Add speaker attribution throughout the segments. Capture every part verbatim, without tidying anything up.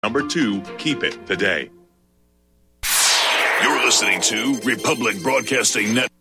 Speaker 1: Number two, keep it today.
Speaker 2: You're listening to Republic Broadcasting Network.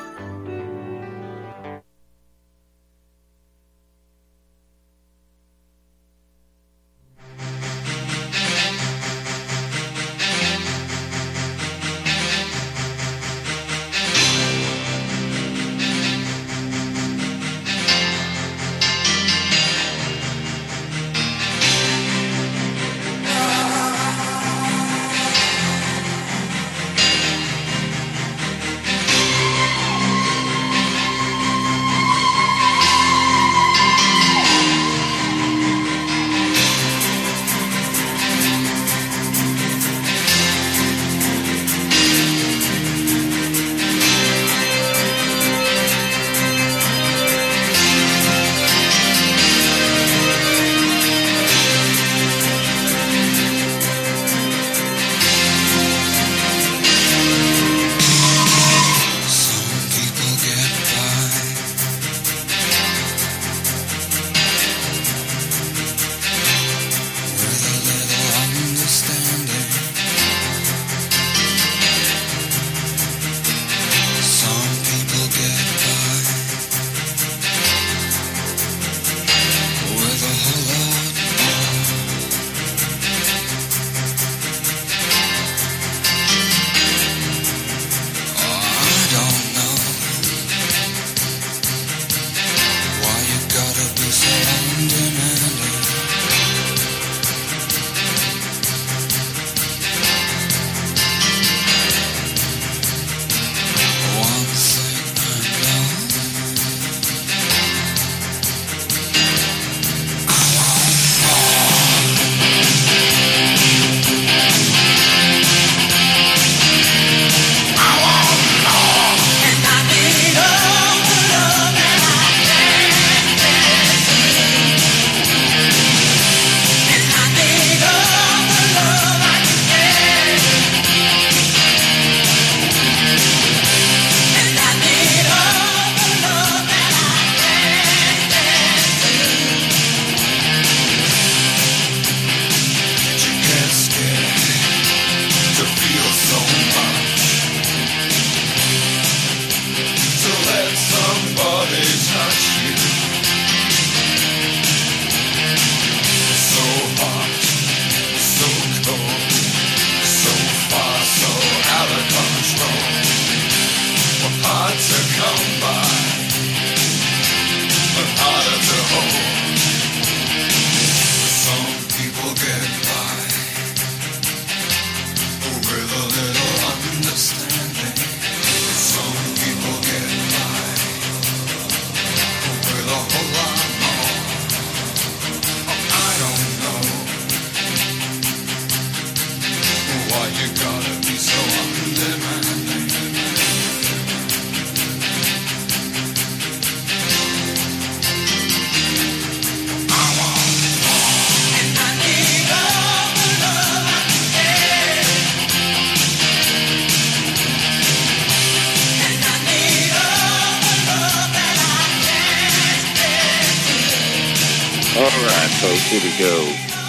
Speaker 3: Here we go.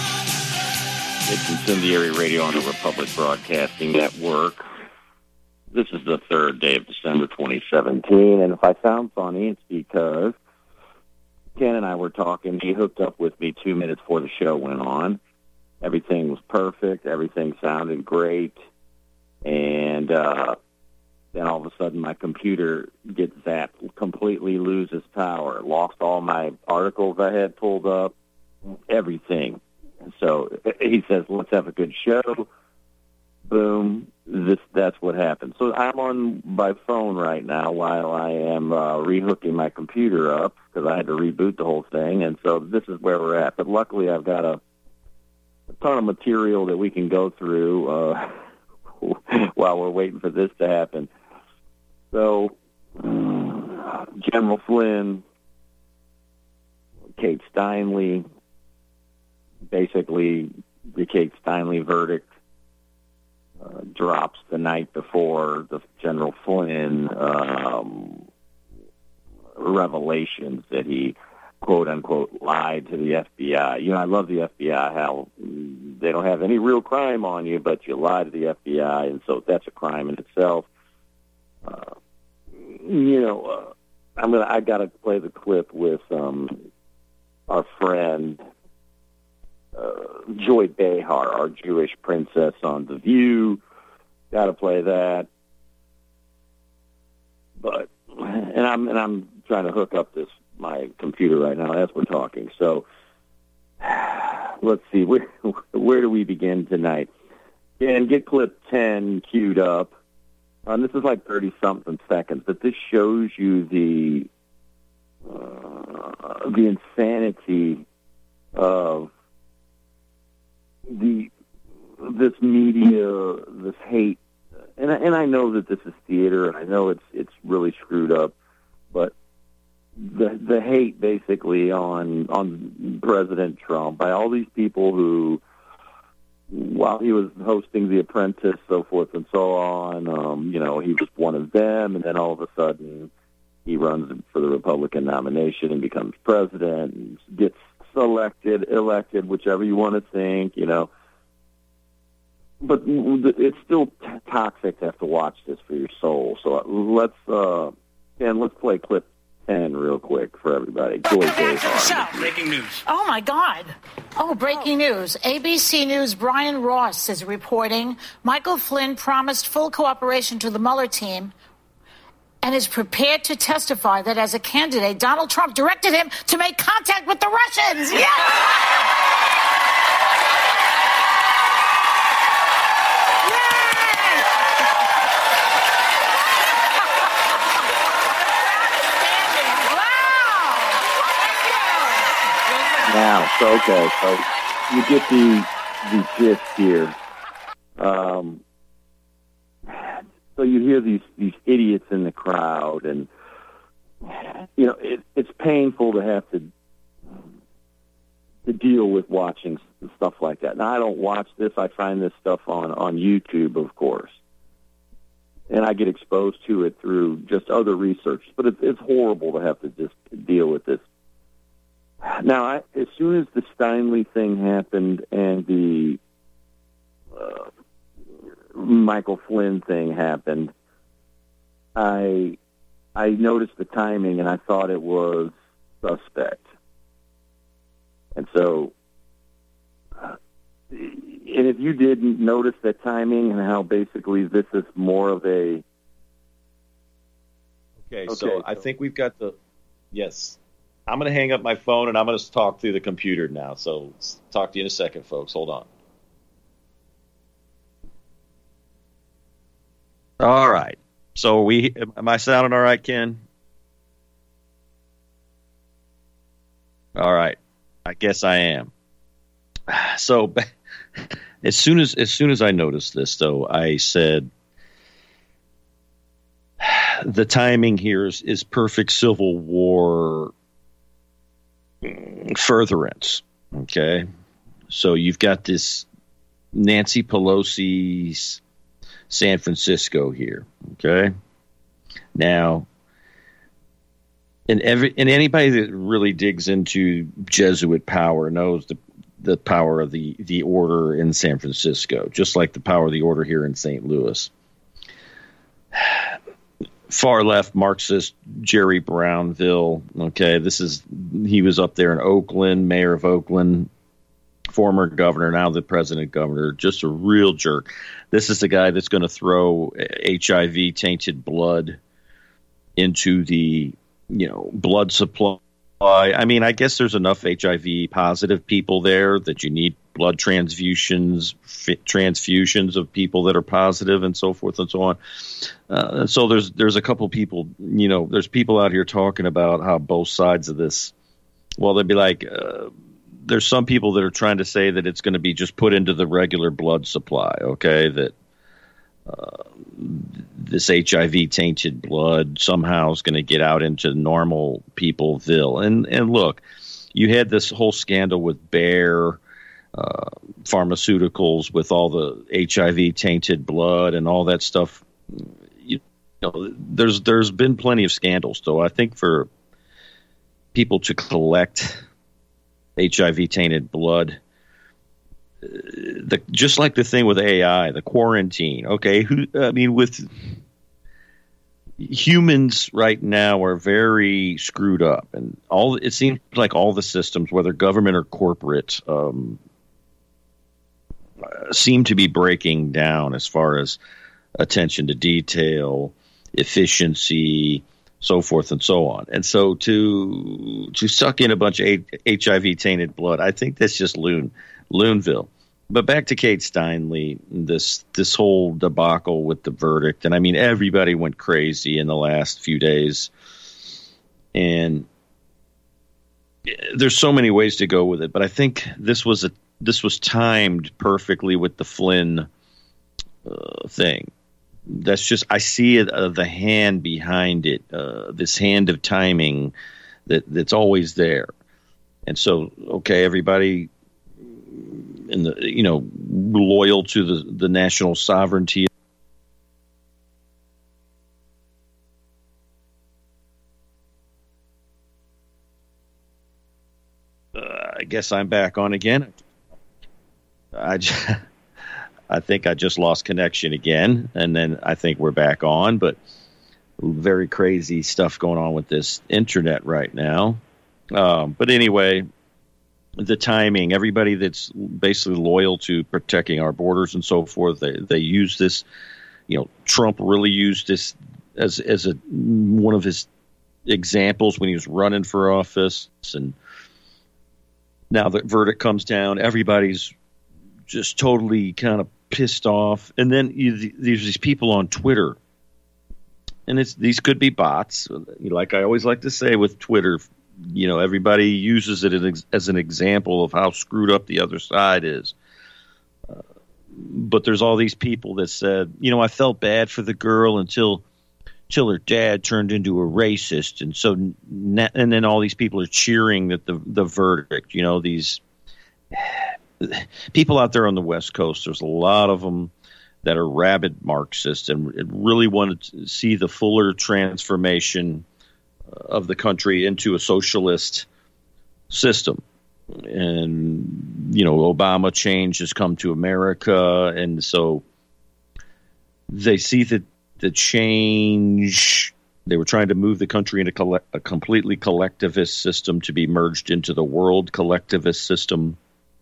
Speaker 3: It's Incendiary Radio on the Republic Broadcasting Network. This is the third day of December twenty seventeen, and if I sound funny, it's because Ken and I were talking. He hooked up with me two minutes before the show went on. Everything was perfect. Everything sounded great. And uh, then all of a sudden my computer gets zapped, completely loses power, lost all my articles I had pulled up, everything. So he says, let's have a good show. Boom. This That's what happened. So I'm on my phone right now while I am uh, rehooking my computer up because I had to reboot the whole thing. And so this is where we're at. But luckily I've got a, a ton of material that we can go through uh, while we're waiting for this to happen. So General Flynn, Kate Steinle, basically the Kate Steinle verdict uh, drops the night before the General Flynn um, revelations that he quote unquote, lied to the F B I. You know, I love the F B I, how they don't have any real crime on you, but you lie to the F B I, and so that's a crime in itself. Uh, you know, uh, I'm gonna. I got to play the clip with um, our friend uh, Joy Behar, our Jewish princess on The View. Got to play that. But and I'm and I'm trying to hook up this my computer right now as we're talking. So let's see, where where do we begin tonight? And get clip ten queued up. Um, this is like thirty something seconds, but this shows you the uh, the insanity of the this media, this hate. And I, and I know that this is theater, and I know it's it's really screwed up, but the the hate basically on on President Trump by all these people who, while he was hosting The Apprentice, so forth and so on, um, you know, he was one of them, and then all of a sudden he runs for the Republican nomination and becomes president and gets selected, elected, whichever you want to think, you know. But it's still t- toxic to have to watch this for your soul. So let's, uh, and let's play clip ten real quick for everybody. Joy Behar.
Speaker 4: Breaking news.
Speaker 5: Oh, my God. Oh, breaking news. A B C News' Brian Ross is reporting Michael Flynn promised full cooperation to the Mueller team and is prepared to testify that as a candidate, Donald Trump directed him to make contact with the Russians. Yes!
Speaker 3: Now, so okay, so you get the the gist here. Um, so you hear these these idiots in the crowd, and you know it, it's painful to have to to deal with watching stuff like that. Now, I don't watch this; I find this stuff on on YouTube, of course, and I get exposed to it through just other research. But it's, it's horrible to have to just deal with this. Now, I, as soon as the Steinle thing happened and the uh, Michael Flynn thing happened, I I noticed the timing and I thought it was suspect. And so, uh, and if you didn't notice that timing and how basically this is more of a...
Speaker 6: Okay, okay so, so I think we've got the... Yes. I'm going to hang up my phone, and I'm going to talk through the computer now. So talk to you in a second, folks. Hold on. All right. So we am I sounding all right, Ken? All right. I guess I am. So as soon as as soon as I noticed this, though, I said the timing here is, is perfect Civil War furtherance. Okay, so you've got this Nancy Pelosi's San Francisco here. Okay, now, and every and anybody that really digs into Jesuit power knows the the power of the the order in San Francisco, just like the power of the order here in Saint Louis. Far left Marxist Jerry Brownville. Okay, this is he was up there in Oakland, mayor of Oakland, former governor, now the president governor. Just a real jerk. This is the guy that's going to throw H I V tainted blood into the you know blood supply. I mean, I guess there's enough H I V positive people there that you need blood transfusions, transfusions of people that are positive, and so forth and so on. Uh, so there's there's a couple people, you know, there's people out here talking about how both sides of this. Well, they'd be like, uh, there's some people that are trying to say that it's going to be just put into the regular blood supply. Okay, that uh, this H I V tainted blood somehow is going to get out into normal peopleville. And and look, you had this whole scandal with Bayer uh, Pharmaceuticals with all the H I V tainted blood and all that stuff. You know, there's there's been plenty of scandals, though. I think for people to collect H I V-tainted blood. The, just like the thing with A I, the quarantine. Okay, who? I mean, with humans right now are very screwed up, and all it seems like all the systems, whether government or corporate, um, seem to be breaking down as far as attention to detail, efficiency, so forth and so on. And so to to suck in a bunch of H I V-tainted blood, I think that's just loon. Loonville. But back to Kate Steinle, this this whole debacle with the verdict. And I mean, everybody went crazy in the last few days. And there's so many ways to go with it. But I think this was a this was timed perfectly with the Flynn uh, thing. That's just, I see it, uh, the hand behind it, uh, this hand of timing that that's always there. And so, okay, everybody in the, you know, loyal to the, the national sovereignty. Uh, I guess I'm back on again. I, just, I think I just lost connection again, and then I think we're back on. But very crazy stuff going on with this internet right now. Um, but anyway, the timing, everybody that's basically loyal to protecting our borders and so forth, they, they use this, you know, Trump really used this as as a one of his examples when he was running for office. And now the verdict comes down, everybody's just totally kind of pissed off. And then you, there's these people on Twitter, and it's these could be bots. Like I always like to say with Twitter, you know, everybody uses it as an example of how screwed up the other side is. Uh, but there's all these people that said, you know, I felt bad for the girl until, until her dad turned into a racist. And so, and then all these people are cheering that the, the verdict, you know, these people out there on the West Coast, there's a lot of them that are rabid Marxists and really wanted to see the fuller transformation of the country into a socialist system. And, you know, Obama change has come to America. And so they see that the change, they were trying to move the country into coll- a completely collectivist system to be merged into the world collectivist system.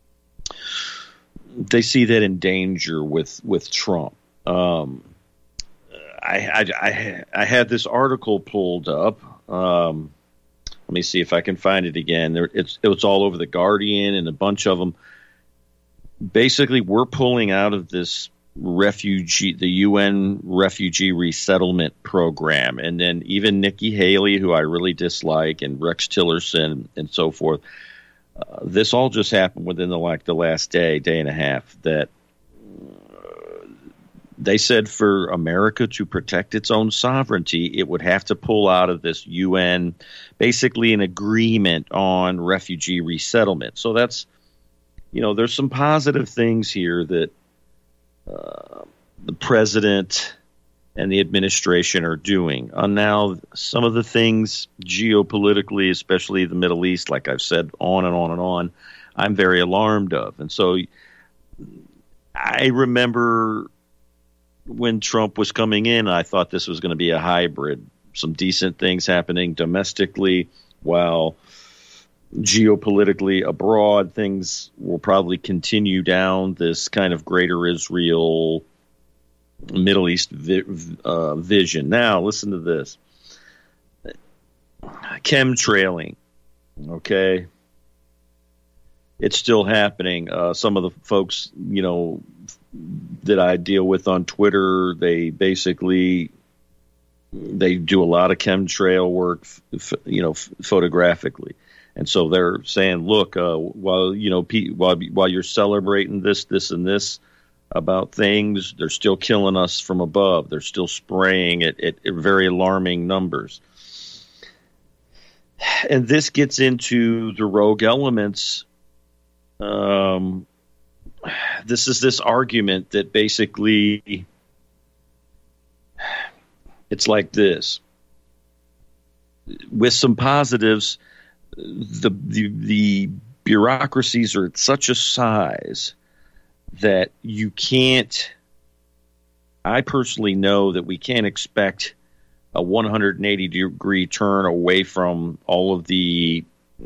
Speaker 6: They see that in danger with, with Trump. Um, I, I, I, I had this article pulled up. Um, let me see if I can find it again. There, it's it was all over the Guardian and a bunch of them. Basically, we're pulling out of this refugee, the U N refugee resettlement program, and then even Nikki Haley, who I really dislike, and Rex Tillerson, and so forth. Uh, this all just happened within the like the last day, day and a half. That they said for America to protect its own sovereignty, it would have to pull out of this U N, basically an agreement on refugee resettlement. So that's, you know, there's some positive things here that uh, the president and the administration are doing. Uh, now, some of the things geopolitically, especially the Middle East, like I've said on and on and on, I'm very alarmed of. And so I remember when Trump was coming in, I thought this was going to be a hybrid, some decent things happening domestically, while geopolitically abroad, things will probably continue down this kind of greater Israel, Middle East vi- uh, vision. Now, listen to this. Chemtrailing, okay? It's still happening. Uh, some of the folks, you know, that I deal with on Twitter, they basically they do a lot of chemtrail work, f- you know, f- photographically, and so they're saying, look, uh, while you know, pe- while while you're celebrating this, this, and this about things, they're still killing us from above. They're still spraying it at, at very alarming numbers, and this gets into the rogue elements. Um. This is this argument that basically it's like this. With some positives, the, the the bureaucracies are at such a size that you can't. I personally know that we can't expect a one hundred eighty degree turn away from all of the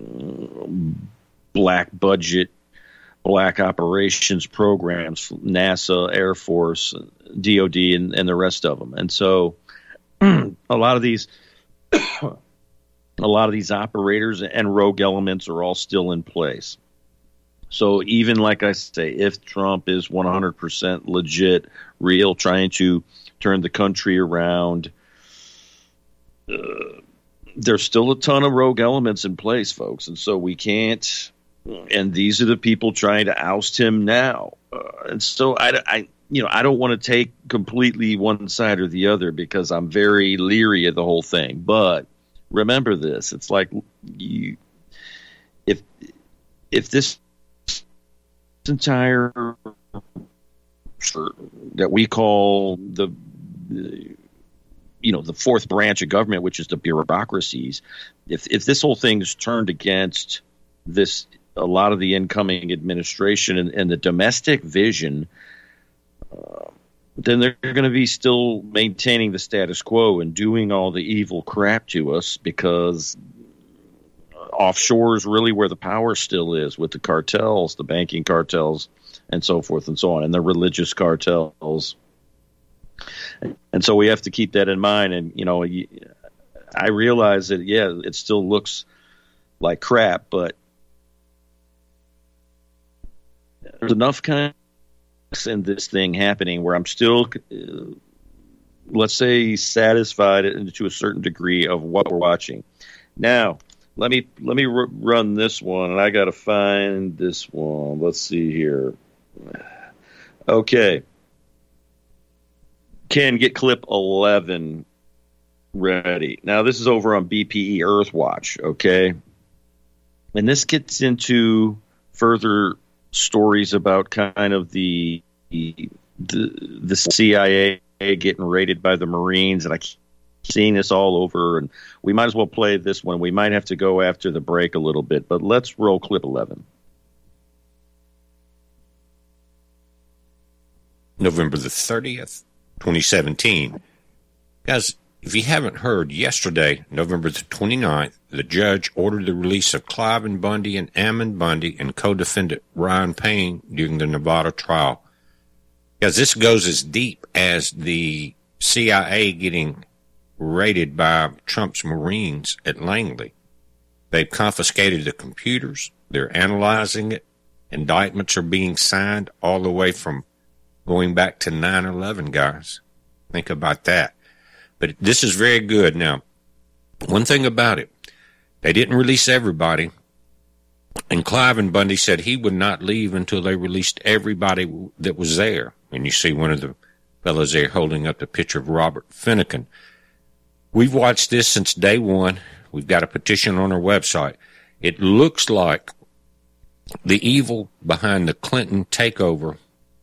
Speaker 6: black budget, black operations programs, NASA, Air Force, D O D, and, and the rest of them. And so a lot of these a lot of these operators and rogue elements are all still in place. So even like I say, if Trump is one hundred percent legit, real, trying to turn the country around, uh, there's still a ton of rogue elements in place, folks. And so we can't, and these are the people trying to oust him now. Uh, and so I, I, you know, I don't want to take completely one side or the other because I'm very leery of the whole thing. But remember this, it's like you, if, if this entire that we call the, the you know the fourth branch of government, which is the bureaucracies, if if this whole thing is turned against this, a lot of the incoming administration and, and the domestic vision, uh, then they're going to be still maintaining the status quo and doing all the evil crap to us, because offshore is really where the power still is, with the cartels, the banking cartels, and so forth and so on, and the religious cartels. And so we have to keep that in mind. And, you know, I realize that, yeah, it still looks like crap, but there's enough kind of in this thing happening where I'm still, uh, let's say, satisfied to a certain degree of what we're watching. Now, Let me let me r- run this one, and I got to find this one. Let's see here. Okay. Ken, get clip eleven ready. Now, this is over on B P E Earthwatch, okay? And this gets into further stories about kind of the the, the C I A getting raided by the Marines, and I keep seeing this all over, and we might as well play this one. We might have to go after the break a little bit, but let's roll clip eleven.
Speaker 4: November the thirtieth, twenty seventeen. Guys, if you haven't heard, yesterday, November the twenty-ninth, the judge ordered the release of Cliven Bundy and Ammon Bundy and co-defendant Ryan Payne during the Nevada trial. Guys, this goes as deep as the C I A getting raided by Trump's Marines at Langley. They've confiscated the computers. They're analyzing it. Indictments are being signed all the way from going back to nine eleven, guys. Think about that. But this is very good. Now, one thing about it, they didn't release everybody. And Cliven Bundy said he would not leave until they released everybody that was there. And you see one of the fellows there holding up the picture of Robert Finnegan. We've watched this since day one. We've got a petition on our website. It looks like the evil behind the Clinton takeover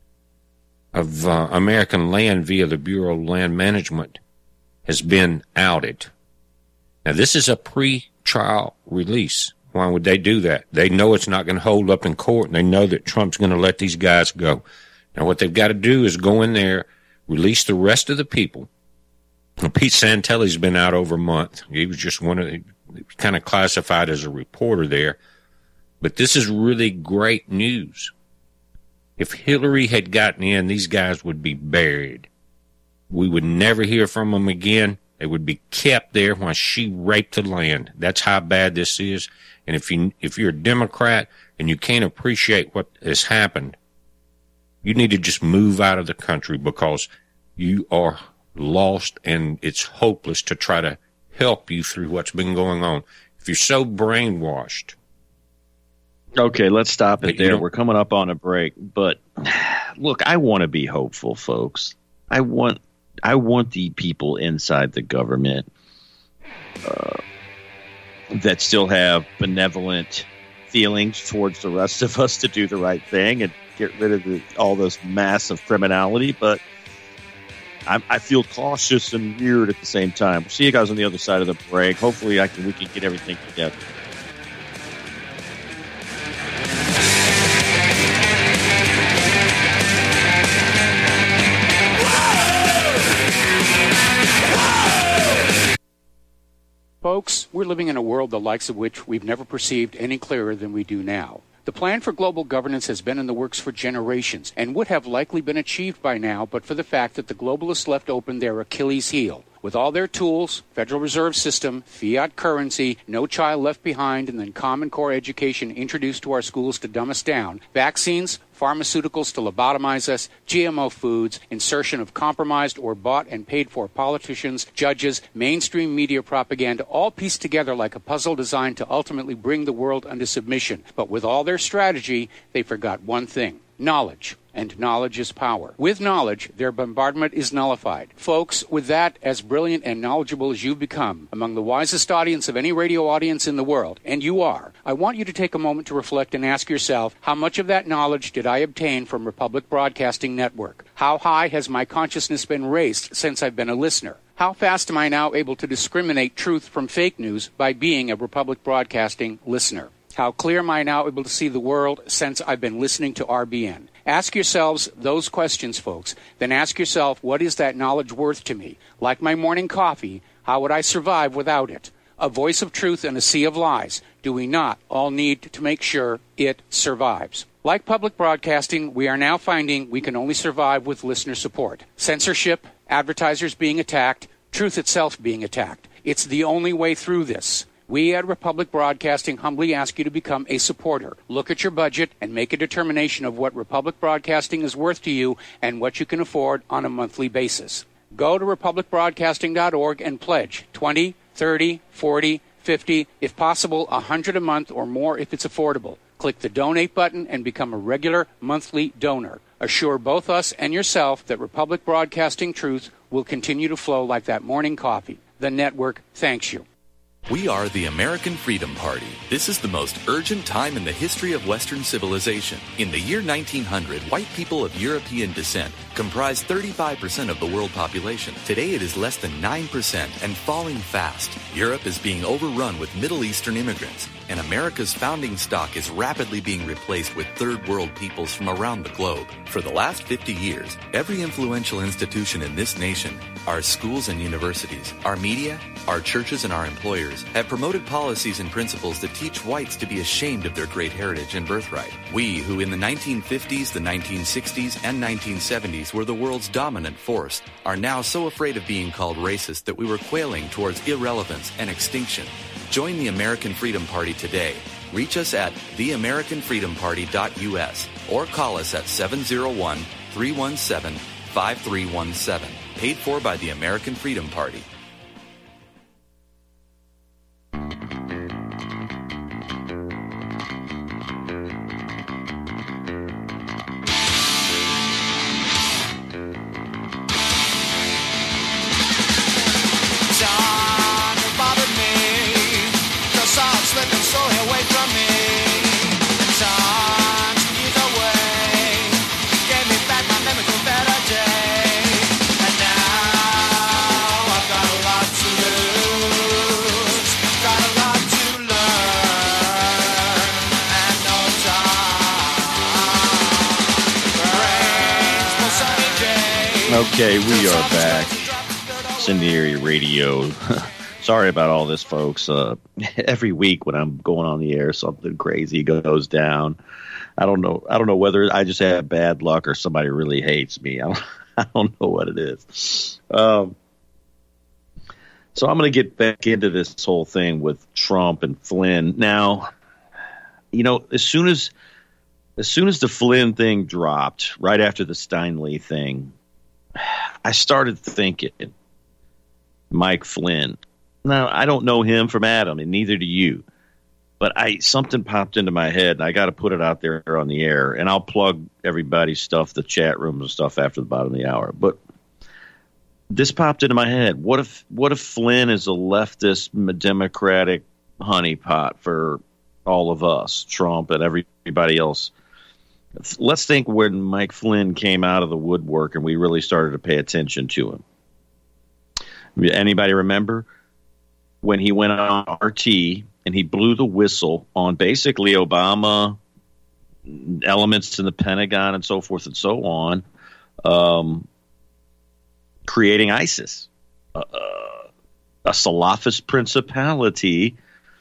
Speaker 4: of uh, American land via the Bureau of Land Management has been outed. Now, this is a pre-trial release. Why would they do that? They know it's not going to hold up in court, and they know that Trump's going to let these guys go. Now, what they've got to do is go in there, release the rest of the people. Pete Santelli's been out over a month. He was just one of the, kind of classified as a reporter there. But this is really great news. If Hillary had gotten in, these guys would be buried. We would never hear from them again. They would be kept there while she raped the land. That's how bad this is. And if you, if you're a Democrat and you can't appreciate what has happened, you need to just move out of the country, because you are lost, and it's hopeless to try to help you through what's been going on. If you're so brainwashed.
Speaker 6: Okay, let's stop it there. We're coming up on a break, but look, I want to be hopeful, folks. I want, I want the people inside the government uh, that still have benevolent feelings towards the rest of us to do the right thing and get rid of the, all this massive criminality, but I, I feel cautious and weird at the same time. We'll see you guys on the other side of the break. Hopefully, I can we can get everything together.
Speaker 7: Folks, we're living in a world the likes of which we've never perceived any clearer than we do now. The plan for global governance has been in the works for generations and would have likely been achieved by now but for the fact that the globalists left open their Achilles heel. With all their tools, Federal Reserve System, fiat currency, no child left behind, and then Common Core education introduced to our schools to dumb us down, vaccines, pharmaceuticals to lobotomize us, G M O foods, insertion of compromised or bought and paid for politicians, judges, mainstream media propaganda, all pieced together like a puzzle designed to ultimately bring the world under submission. But with all their strategy, they forgot one thing: knowledge. And knowledge is power. With knowledge, their bombardment is nullified. Folks, with that, as brilliant and knowledgeable as you've become, among the wisest audience of any radio audience in the world, and you are, I want you to take a moment to reflect and ask yourself, how much of that knowledge did I obtain from Republic Broadcasting Network? How high has my consciousness been raised since I've been a listener? How fast am I now able to discriminate truth from fake news by being a Republic Broadcasting listener? How clear am I now able to see the world since I've been listening to R B N? Ask yourselves those questions, folks. Then ask yourself, what is that knowledge worth to me? Like my morning coffee, how would I survive without it? A voice of truth in a sea of lies. Do we not all need to make sure it survives? Like public broadcasting, we are now finding we can only survive with listener support. Censorship, advertisers being attacked, truth itself being attacked. It's the only way through this. We at Republic Broadcasting humbly ask you to become a supporter. Look at your budget and make a determination of what Republic Broadcasting is worth to you and what you can afford on a monthly basis. Go to republic broadcasting dot org and pledge twenty, thirty, forty, fifty, if possible one hundred a month or more if it's affordable. Click the donate button and become a regular monthly donor. Assure both us and yourself that Republic Broadcasting truth will continue to flow like that morning coffee. The network thanks you.
Speaker 8: We are the American Freedom Party. This is the most urgent time in the history of Western civilization. In the year nineteen hundred, white people of European descent comprised thirty-five percent of the world population. Today it is less than nine percent and falling fast. Europe is being overrun with Middle Eastern immigrants, and America's founding stock is rapidly being replaced with third world peoples from around the globe. For the last fifty years, every influential institution in this nation, our schools and universities, our media, our churches and our employers have promoted policies and principles that teach whites to be ashamed of their great heritage and birthright. We, who in the nineteen fifties, the nineteen sixties, and nineteen seventies were the world's dominant force, are now so afraid of being called racist that we were quailing towards irrelevance and extinction. Join the American Freedom Party today. Reach us at the american freedom party dot u s or call us at seven oh one, three one seven, five three one seven. Paid for by the American Freedom Party.
Speaker 6: Okay, we are back. Incendiary Radio. Sorry about all this, folks. Uh, every week when I'm going on the air, something crazy goes down. I don't know. I don't know whether I just have bad luck or somebody really hates me. I don't, I don't know what it is. Um, so I'm going to get back into this whole thing with Trump and Flynn. Now, you know, as soon as as soon as the Flynn thing dropped, right after the Steinle thing, I started thinking, Mike Flynn. Now, I don't know him from Adam, and neither do you. But I something popped into my head, and I got to put it out there on the air. And I'll plug everybody's stuff, the chat rooms and stuff, after the bottom of the hour. But this popped into my head. What if what if Flynn is a leftist Democratic honeypot for all of us, Trump and everybody else? Let's think when Mike Flynn came out of the woodwork and we really started to pay attention to him. Anybody remember when he went on R T and he blew the whistle on basically Obama, elements in the Pentagon and so forth and so on, um, creating ISIS? Uh, a Salafist principality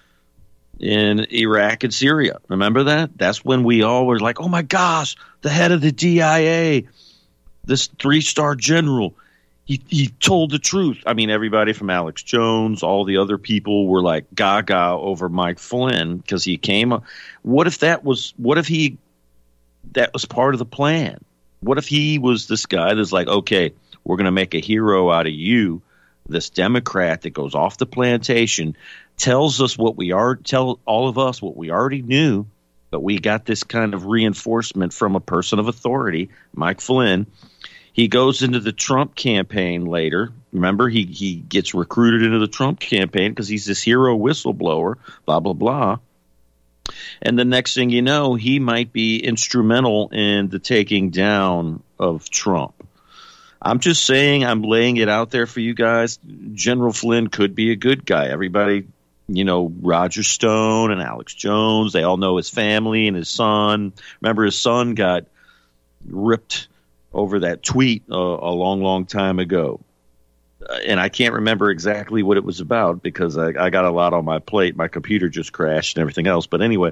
Speaker 6: in Iraq and Syria. Remember that? That's when we all were like, oh my gosh, the head of the D I A, this three-star general, he, he told the truth. I mean, everybody from Alex Jones, all the other people were like gaga over Mike Flynn because he came up. What if that was, what if he, that was part of the plan? What if he was this guy that's like, okay, we're going to make a hero out of you, this Democrat that goes off the plantation, tells us what we are, tell all of us what we already knew, but we got this kind of reinforcement from a person of authority, Mike Flynn. He goes into the Trump campaign later. Remember, he, he gets recruited into the Trump campaign because he's this hero whistleblower, blah, blah, blah. And the next thing you know, he might be instrumental in the taking down of Trump. I'm just saying, I'm laying it out there for you guys. General Flynn could be a good guy. Everybody, you know, Roger Stone and Alex Jones, they all know his family and his son. Remember, his son got ripped over that tweet uh, a long, long time ago. Uh, and I can't remember exactly what it was about because I, I got a lot on my plate. My computer just crashed and everything else. But anyway,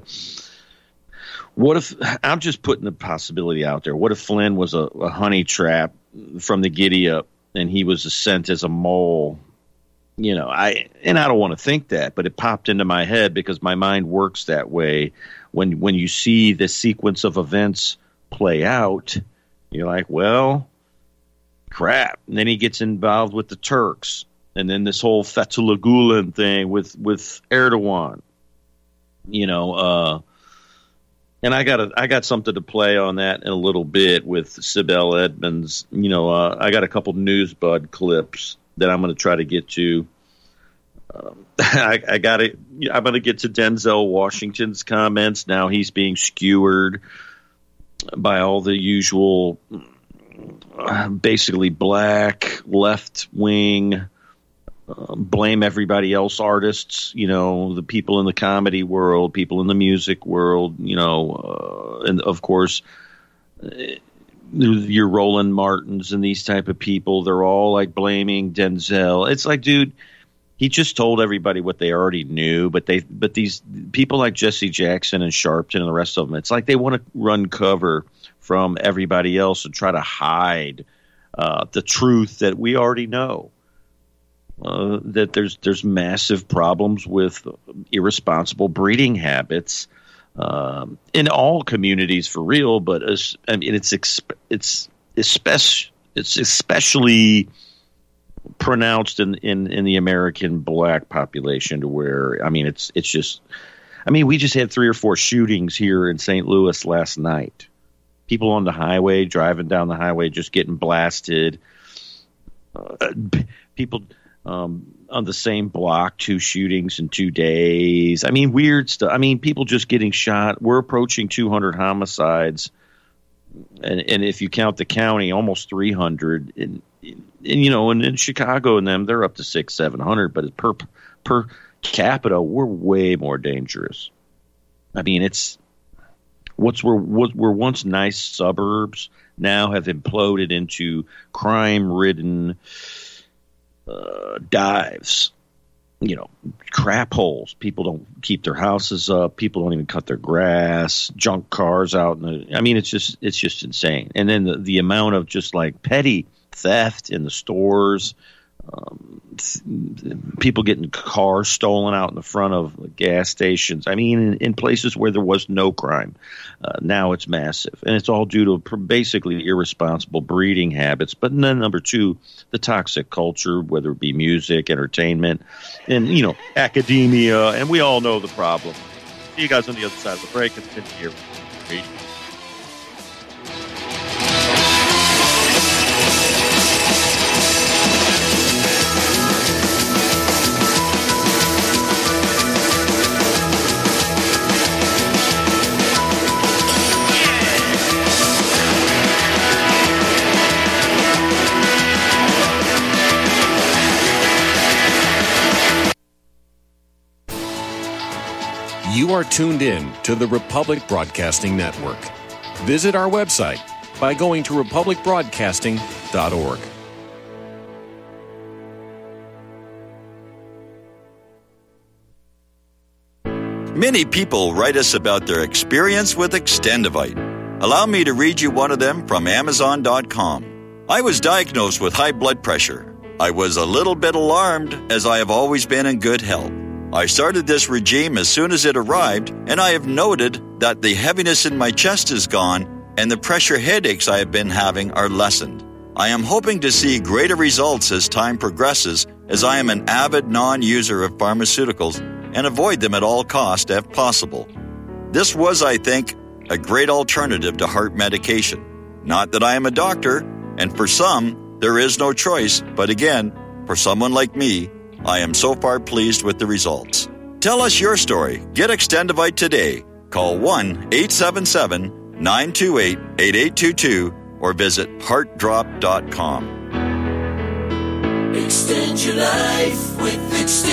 Speaker 6: what if – I'm just putting the possibility out there. What if Flynn was a, a honey trap from the giddy up and he was sent as a mole? You know, I and I don't want to think that, but it popped into my head because my mind works that way. When when you see the sequence of events play out, you're like, well, crap. And then he gets involved with the Turks, and then this whole Fethullah Gulen thing with with Erdogan. You know, uh, and I got a, I got something to play on that in a little bit with Sibel Edmonds. You know, uh, I got a couple Newsbud clips that I'm going to try to get to. Um, I, I got it. I'm going to get to Denzel Washington's comments. Now he's being skewered by all the usual, uh, basically black, left wing, uh, blame everybody else artists. You know, the people in the comedy world, people in the music world. You know, uh, and of course. Uh, Your Roland Martins and these type of people, they're all like blaming Denzel. It's like, dude, he just told everybody what they already knew. But they, but these people like Jesse Jackson and Sharpton and the rest of them, it's like they want to run cover from everybody else and try to hide uh, the truth that we already know. Uh, that there's there's massive problems with irresponsible breeding habits. Um, in all communities for real, but as, I mean, it's exp- it's especially it's especially pronounced in, in, in the American black population, to where I mean it's it's just I mean we just had three or four shootings here in Saint Louis last night. People on the highway driving down the highway just getting blasted. Uh, people. Um, on the same block, two shootings in two days. I mean, weird stuff. I mean, people just getting shot. We're approaching two hundred homicides. And, and if you count the county, almost three hundred. And, and you know, and in Chicago and them, they're up to six, seven hundred. But per, per capita, we're way more dangerous. I mean, it's what's we're, what were once nice suburbs now have imploded into crime-ridden Uh, dives, you know, crap holes. People don't keep their houses up. People don't even cut their grass. Junk cars out. In the, I mean, it's just it's just insane. And then the, the amount of just like petty theft in the stores, um, th- people getting cars stolen out in the front of gas stations. I mean, in, in places where there was no crime, uh, now it's massive, and it's all due to pr- basically irresponsible breeding habits. But then number two, the toxic culture, whether it be music, entertainment, and you know, academia, and we all know the problem. See you guys on the other side of the break. It's been here.
Speaker 9: You are tuned in to the Republic Broadcasting Network. Visit our website by going to republic broadcasting dot org.
Speaker 10: Many people write us about their experience with Extendivite. Allow me to read you one of them from Amazon dot com. I was diagnosed with high blood pressure. I was a little bit alarmed, as I have always been in good health. I started this regime as soon as it arrived, and I have noted that the heaviness in my chest is gone and the pressure headaches I have been having are lessened. I am hoping to see greater results as time progresses, as I am an avid non-user of pharmaceuticals and avoid them at all costs if possible. This was, I think, a great alternative to heart medication. Not that I am a doctor, and for some, there is no choice, but again, for someone like me, I am so far pleased with the results. Tell us your story. Get Extendivite today. Call one eight seven seven, nine two eight, eight eight two two or visit heart drop dot com.
Speaker 11: Extend your life with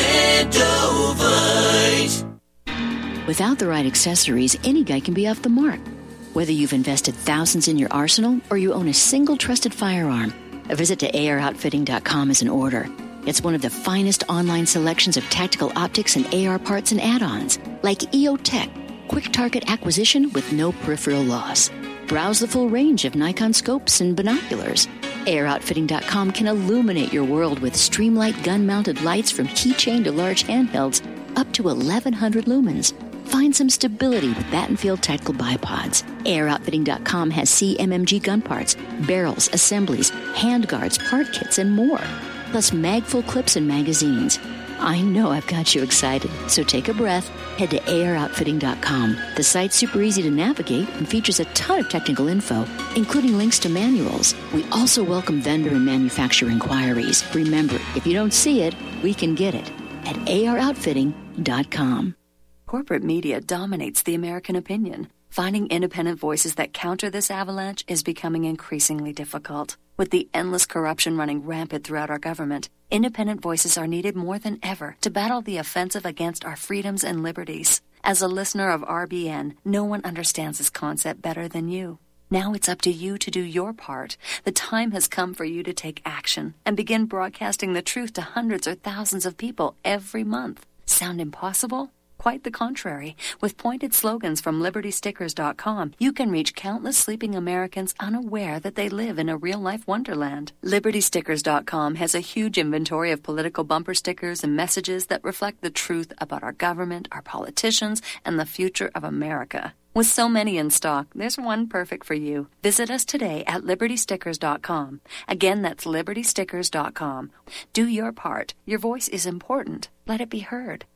Speaker 11: Extendivite.
Speaker 12: Without the right accessories, any guy can be off the mark. Whether you've invested thousands in your arsenal or you own a single trusted firearm, a visit to A R outfitting dot com is in order. It's one of the finest online selections of tactical optics and A R parts and add-ons, like E O Tech, quick target acquisition with no peripheral loss. Browse the full range of Nikon scopes and binoculars. A R outfitting dot com can illuminate your world with Streamlight gun-mounted lights from keychain to large handhelds up to eleven hundred lumens. Find some stability with Battenfield Tactical Bipods. A R outfitting dot com has C M M G gun parts, barrels, assemblies, handguards, part kits, and more. Plus mag-full clips and magazines. I know I've got you excited, so take a breath. Head to A R outfitting dot com. The site's super easy to navigate and features a ton of technical info, including links to manuals. We also welcome vendor and manufacturer inquiries. Remember, if you don't see it, we can get it at A R outfitting dot com.
Speaker 13: Corporate media dominates the American opinion. Finding independent voices that counter this avalanche is becoming increasingly difficult. With the endless corruption running rampant throughout our government, independent voices are needed more than ever to battle the offensive against our freedoms and liberties. As a listener of R B N, no one understands this concept better than you. Now it's up to you to do your part. The time has come for you to take action and begin broadcasting the truth to hundreds or thousands of people every month. Sound impossible? Quite the contrary. With pointed slogans from Liberty Stickers dot com, you can reach countless sleeping Americans unaware that they live in a real-life wonderland. Liberty Stickers dot com has a huge inventory of political bumper stickers and messages that reflect the truth about our government, our politicians, and the future of America. With so many in stock, there's one perfect for you. Visit us today at Liberty Stickers dot com. Again, that's Liberty Stickers dot com. Do your part. Your voice is important. Let it be heard.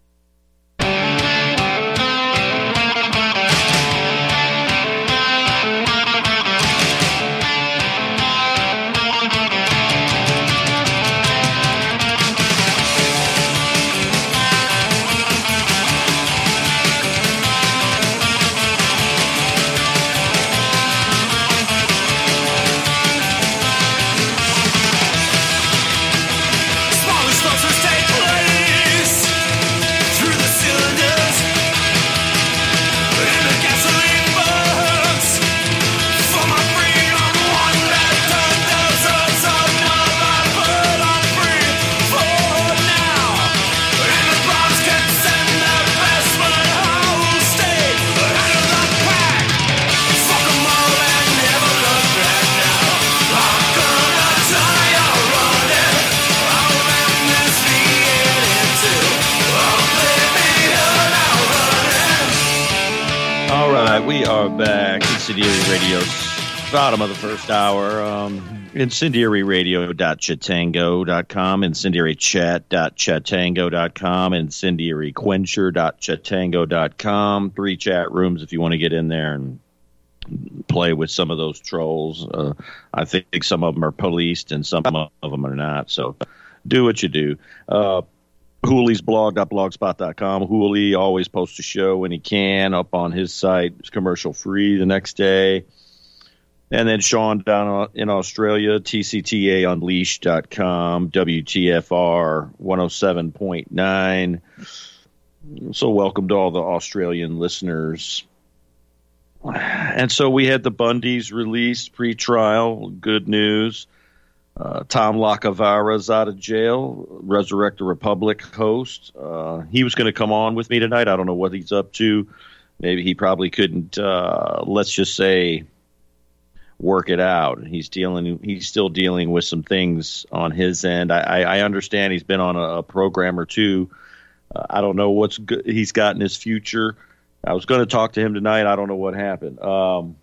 Speaker 6: We are back. Incendiary Radio, bottom of the first hour. Um, incendiary radio dot chatango dot com, incendiary chat dot chatango dot com, incendiary quencher dot chatango dot com. Three chat rooms if you want to get in there and play with some of those trolls. Uh, I think some of them are policed and some of them are not. So do what you do. Uh, Hooley's blog dot blogspot dot com. Hooley always posts a show when he can up on his site. It's commercial free the next day. And then Sean down in Australia, T C T A unleashed dot com, W T F R one oh seven point nine. So welcome to all the Australian listeners. And so we had the Bundys released pre-trial. Good news. Uh, Tom Lacavara's out of jail, Resurrect the Republic host. Uh, he was going to come on with me tonight. I don't know what he's up to. Maybe he probably couldn't, uh, let's just say, work it out. He's dealing. He's still dealing with some things on his end. I, I understand he's been on a, a program or two. Uh, I don't know what's good he's got in his future. I was going to talk to him tonight. I don't know what happened. Um,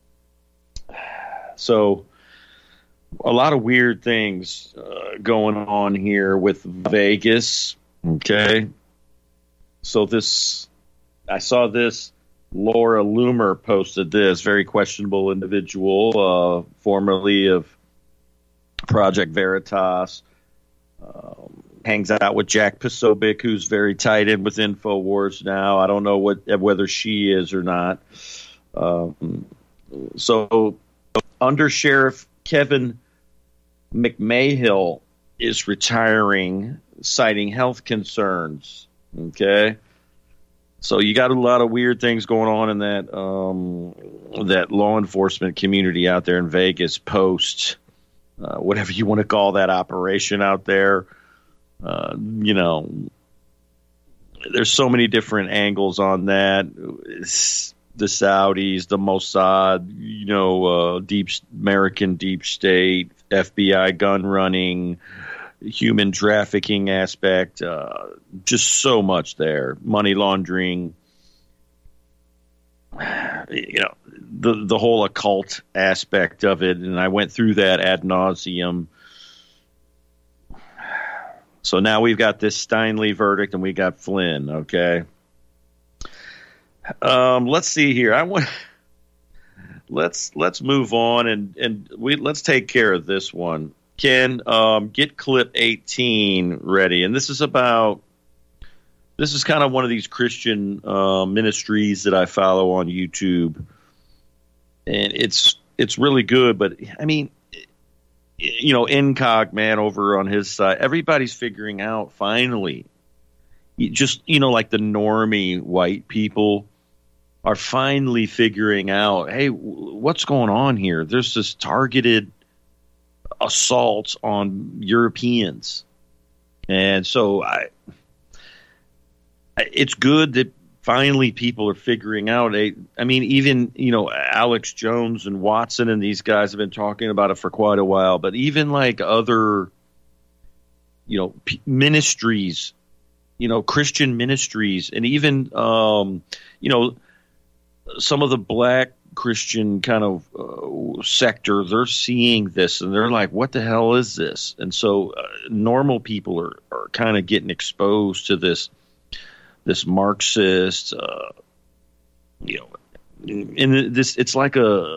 Speaker 6: so a lot of weird things uh, going on here with Vegas. Okay. So this, I saw this. Laura Loomer posted this, very questionable individual, uh, formerly of Project Veritas, um, hangs out with Jack Posobiec, who's very tied in with InfoWars now. I don't know what whether she is or not. Um, so Under Sheriff Kevin McMahill is retiring, citing health concerns. Okay. So you got a lot of weird things going on in that um, that law enforcement community out there in Vegas post, uh, whatever you want to call that operation out there. Uh, you know, there's so many different angles on that. It's the Saudis, the Mossad, you know, uh, deep American deep state, F B I gun running, human trafficking aspect, uh, just so much there. Money laundering, you know, the the whole occult aspect of it. And I went through that ad nauseum. So now we've got this Steinle verdict and we got Flynn. Okay. Um, let's see here. I want let's let's move on and and we let's take care of this one. Ken, um, get clip eighteen ready. And this is about, this is kind of one of these Christian uh, ministries that I follow on YouTube. And it's it's really good. But, I mean, you know, Incog, man, over on his side, everybody's figuring out finally, just, you know, like the normie white people are finally figuring out, hey, what's going on here? There's this targeted assaults on Europeans. And so I, it's good that finally people are figuring out a, I mean, even, you know, Alex Jones and Watson and these guys have been talking about it for quite a while, but even like other, you know, p- ministries, you know, Christian ministries, and even, um, you know, some of the black Christian kind of uh, sector, they're seeing this and they're like, what the hell is this? And so uh, normal people are, are kind of getting exposed to this, this Marxist, uh, you know, and this, it's like a,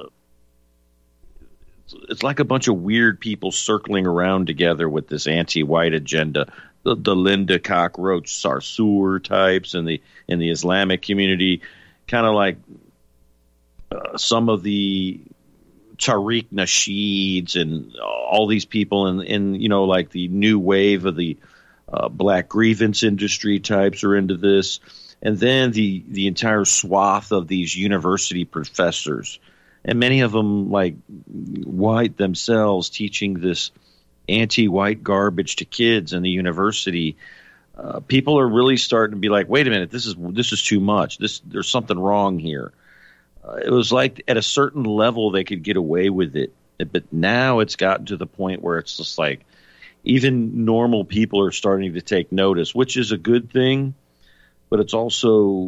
Speaker 6: it's like a bunch of weird people circling around together with this anti-white agenda. The, the Linda Cockroach Sarsour types in the, in the Islamic community, kind of like, Uh, some of the Tariq Nasheeds and all these people in, in, you know, like the new wave of the uh, black grievance industry types are into this. And then the, the entire swath of these university professors, and many of them like white themselves, teaching this anti-white garbage to kids in the university. Uh, people are really starting to be like, wait a minute, this is this is too much. This there's something wrong here. Uh, it was like at a certain level they could get away with it, but now it's gotten to the point where it's just like even normal people are starting to take notice, which is a good thing, but it's also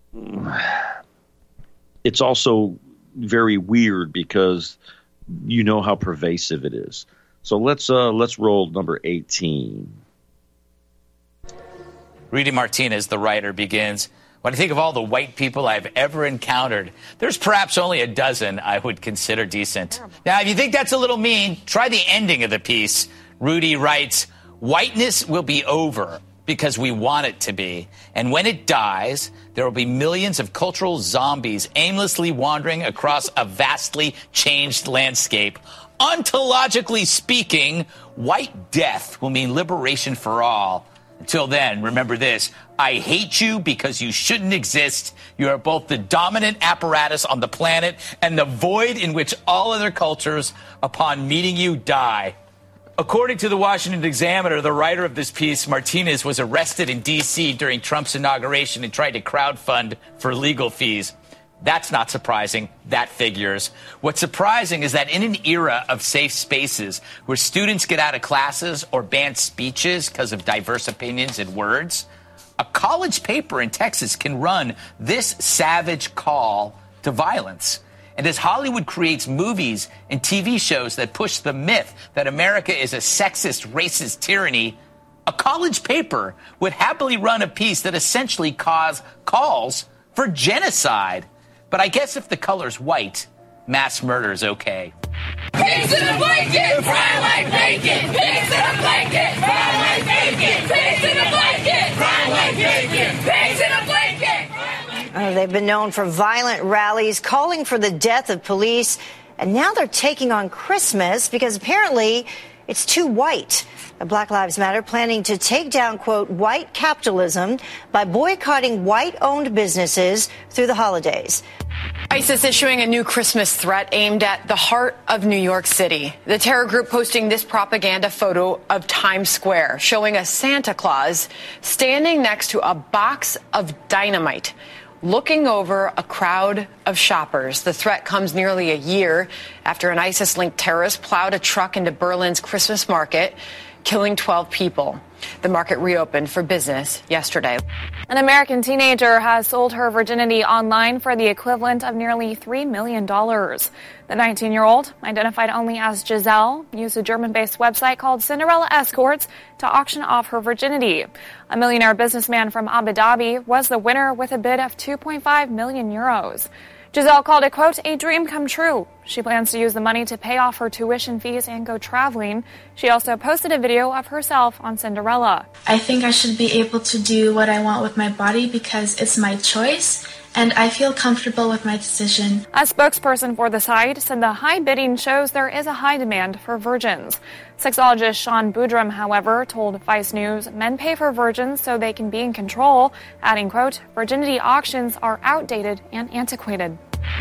Speaker 6: it's also very weird because you know how pervasive it is. So let's uh, let's roll number eighteen.
Speaker 14: Rudy Martinez, the writer, begins. When I think of all the white people I've ever encountered, there's perhaps only a dozen I would consider decent. Now, if you think that's a little mean, try the ending of the piece. Rudy writes, whiteness will be over because we want it to be. And when it dies, there will be millions of cultural zombies aimlessly wandering across a vastly changed landscape. Ontologically speaking, white death will mean liberation for all. Until then, remember this. I hate you because you shouldn't exist. You are both the dominant apparatus on the planet and the void in which all other cultures, upon meeting you, die. According to the Washington Examiner, the writer of this piece, Martinez, was arrested in D C during Trump's inauguration and tried to crowdfund for legal fees. That's not surprising. That figures. What's surprising is that in an era of safe spaces where students get out of classes or ban speeches because of diverse opinions and words, a college paper in Texas can run this savage call to violence. And as Hollywood creates movies and T V shows that push the myth that America is a sexist, racist tyranny, a college paper would happily run a piece that essentially cause calls for genocide. But I guess if the color's white, mass murder is okay.
Speaker 11: Pigs in a blanket, fry like bacon. Pigs in a blanket, fry like bacon. Pigs in a blanket, fry like bacon. Pigs in a blanket.
Speaker 15: Oh, they've been known for violent rallies calling for the death of police, and now they're taking on Christmas because apparently it's too white. Black Lives Matter planning to take down, quote, white capitalism by boycotting white-owned businesses through the holidays.
Speaker 16: ISIS issuing a new Christmas threat aimed at the heart of New York City. The terror group posting this propaganda photo of Times Square, showing a Santa Claus standing next to a box of dynamite, looking over a crowd of shoppers. The threat comes nearly a year after an ISIS-linked terrorist plowed a truck into Berlin's Christmas market, killing twelve people. The market reopened for business yesterday.
Speaker 17: An American teenager has sold her virginity online for the equivalent of nearly three million dollars. The nineteen-year-old, identified only as Giselle, used a German-based website called Cinderella Escorts to auction off her virginity. A millionaire businessman from Abu Dhabi was the winner with a bid of two point five million euros. Giselle called it, quote, a dream come true. She plans to use the money to pay off her tuition fees and go traveling. She also posted a video of herself on Cinderella.
Speaker 18: I think I should be able to do what I want with my body because it's my choice, and I feel comfortable with my decision.
Speaker 17: A spokesperson for the site said the high bidding shows there is a high demand for virgins. Sexologist Sean Boudram, however, told Vice News men pay for virgins so they can be in control, adding, quote, virginity auctions are outdated and antiquated.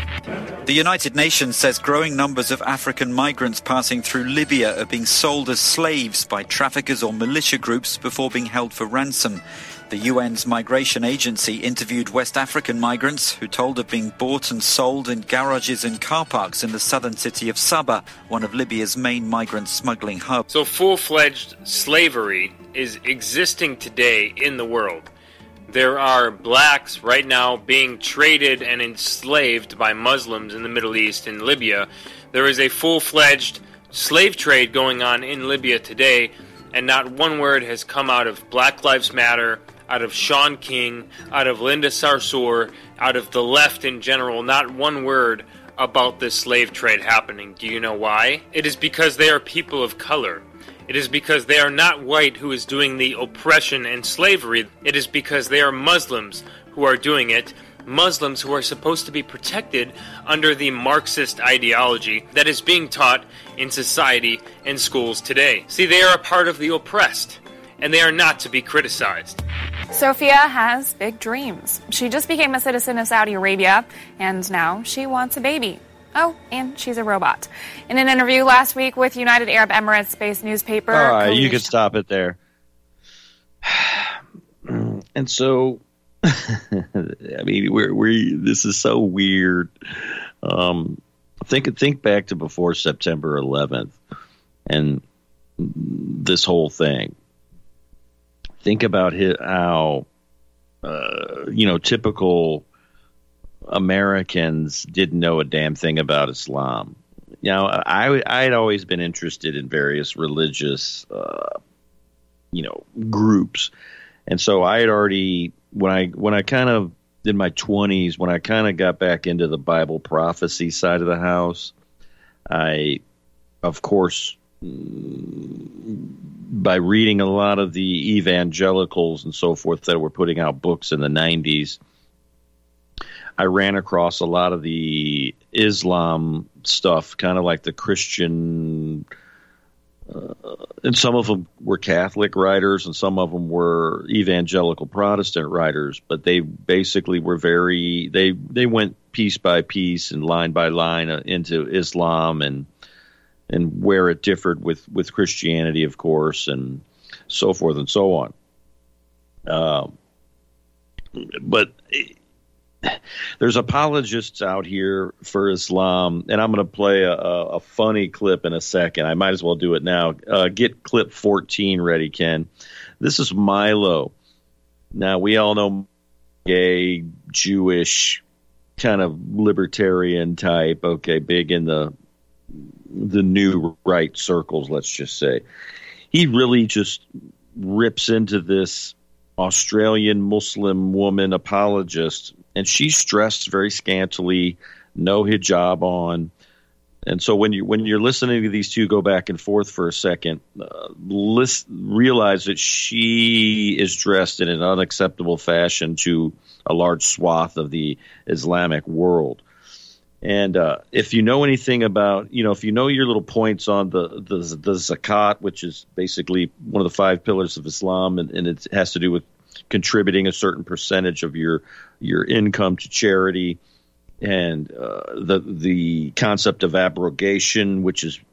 Speaker 19: The United Nations says growing numbers of African migrants passing through Libya are being sold as slaves by traffickers or militia groups before being held for ransom. The U N's migration agency interviewed West African migrants who told of being bought and sold in garages and car parks in the southern city of Sabah, one of Libya's main migrant smuggling hubs.
Speaker 20: So full-fledged slavery is existing today in the world. There are blacks right now being traded and enslaved by Muslims in the Middle East and Libya. There is a full-fledged slave trade going on in Libya today, and not one word has come out of Black Lives Matter, out of Shaun King, out of Linda Sarsour, out of the left in general. Not one word about this slave trade happening. Do you know why? It is because they are people of color. It is because they are not white who is doing the oppression and slavery. It is because they are Muslims who are doing it. Muslims who are supposed to be protected under the Marxist ideology that is being taught in society and schools today. See, they are a part of the oppressed, and they are not to be criticized.
Speaker 17: Sophia has big dreams. She just became a citizen of Saudi Arabia, and now she wants a baby. Oh, and she's a robot. In an interview last week with United Arab Emirates-based newspaper...
Speaker 6: All right, you can stop it there. And so, I mean, we're, we this is so weird. Um, think think back to before September eleventh and this whole thing. Think about how, uh, you know, typical Americans didn't know a damn thing about Islam. Now, I I had always been interested in various religious, uh, you know, groups, and so I had already when I when I kind of in my twenties when I kind of got back into the Bible prophecy side of the house, I, of course, by reading a lot of the evangelicals and so forth that were putting out books in the nineties. I ran across a lot of the Islam stuff, kind of like the Christian, uh, and some of them were Catholic writers and some of them were evangelical Protestant writers, but they basically were very, they, they went piece by piece and line by line into Islam and and where it differed with, with Christianity, of course, and so forth and so on. Um, but there's apologists out here for Islam, and I'm going to play a, a funny clip in a second. I might as well do it now. Uh, get clip fourteen ready, Ken. This is Milo. Now, we all know gay, Jewish, kind of libertarian type, okay, big in the the new right circles, let's just say. He really just rips into this Australian Muslim woman apologist, and she's dressed very scantily, no hijab on. And so when you when you're listening to these two go back and forth for a second, uh, list, realize that she is dressed in an unacceptable fashion to a large swath of the Islamic world. And uh, if you know anything about, you know, if you know your little points on the the, the zakat, which is basically one of the five pillars of Islam, and, and it has to do with contributing a certain percentage of your your income to charity, and uh, the the concept of abrogation, which is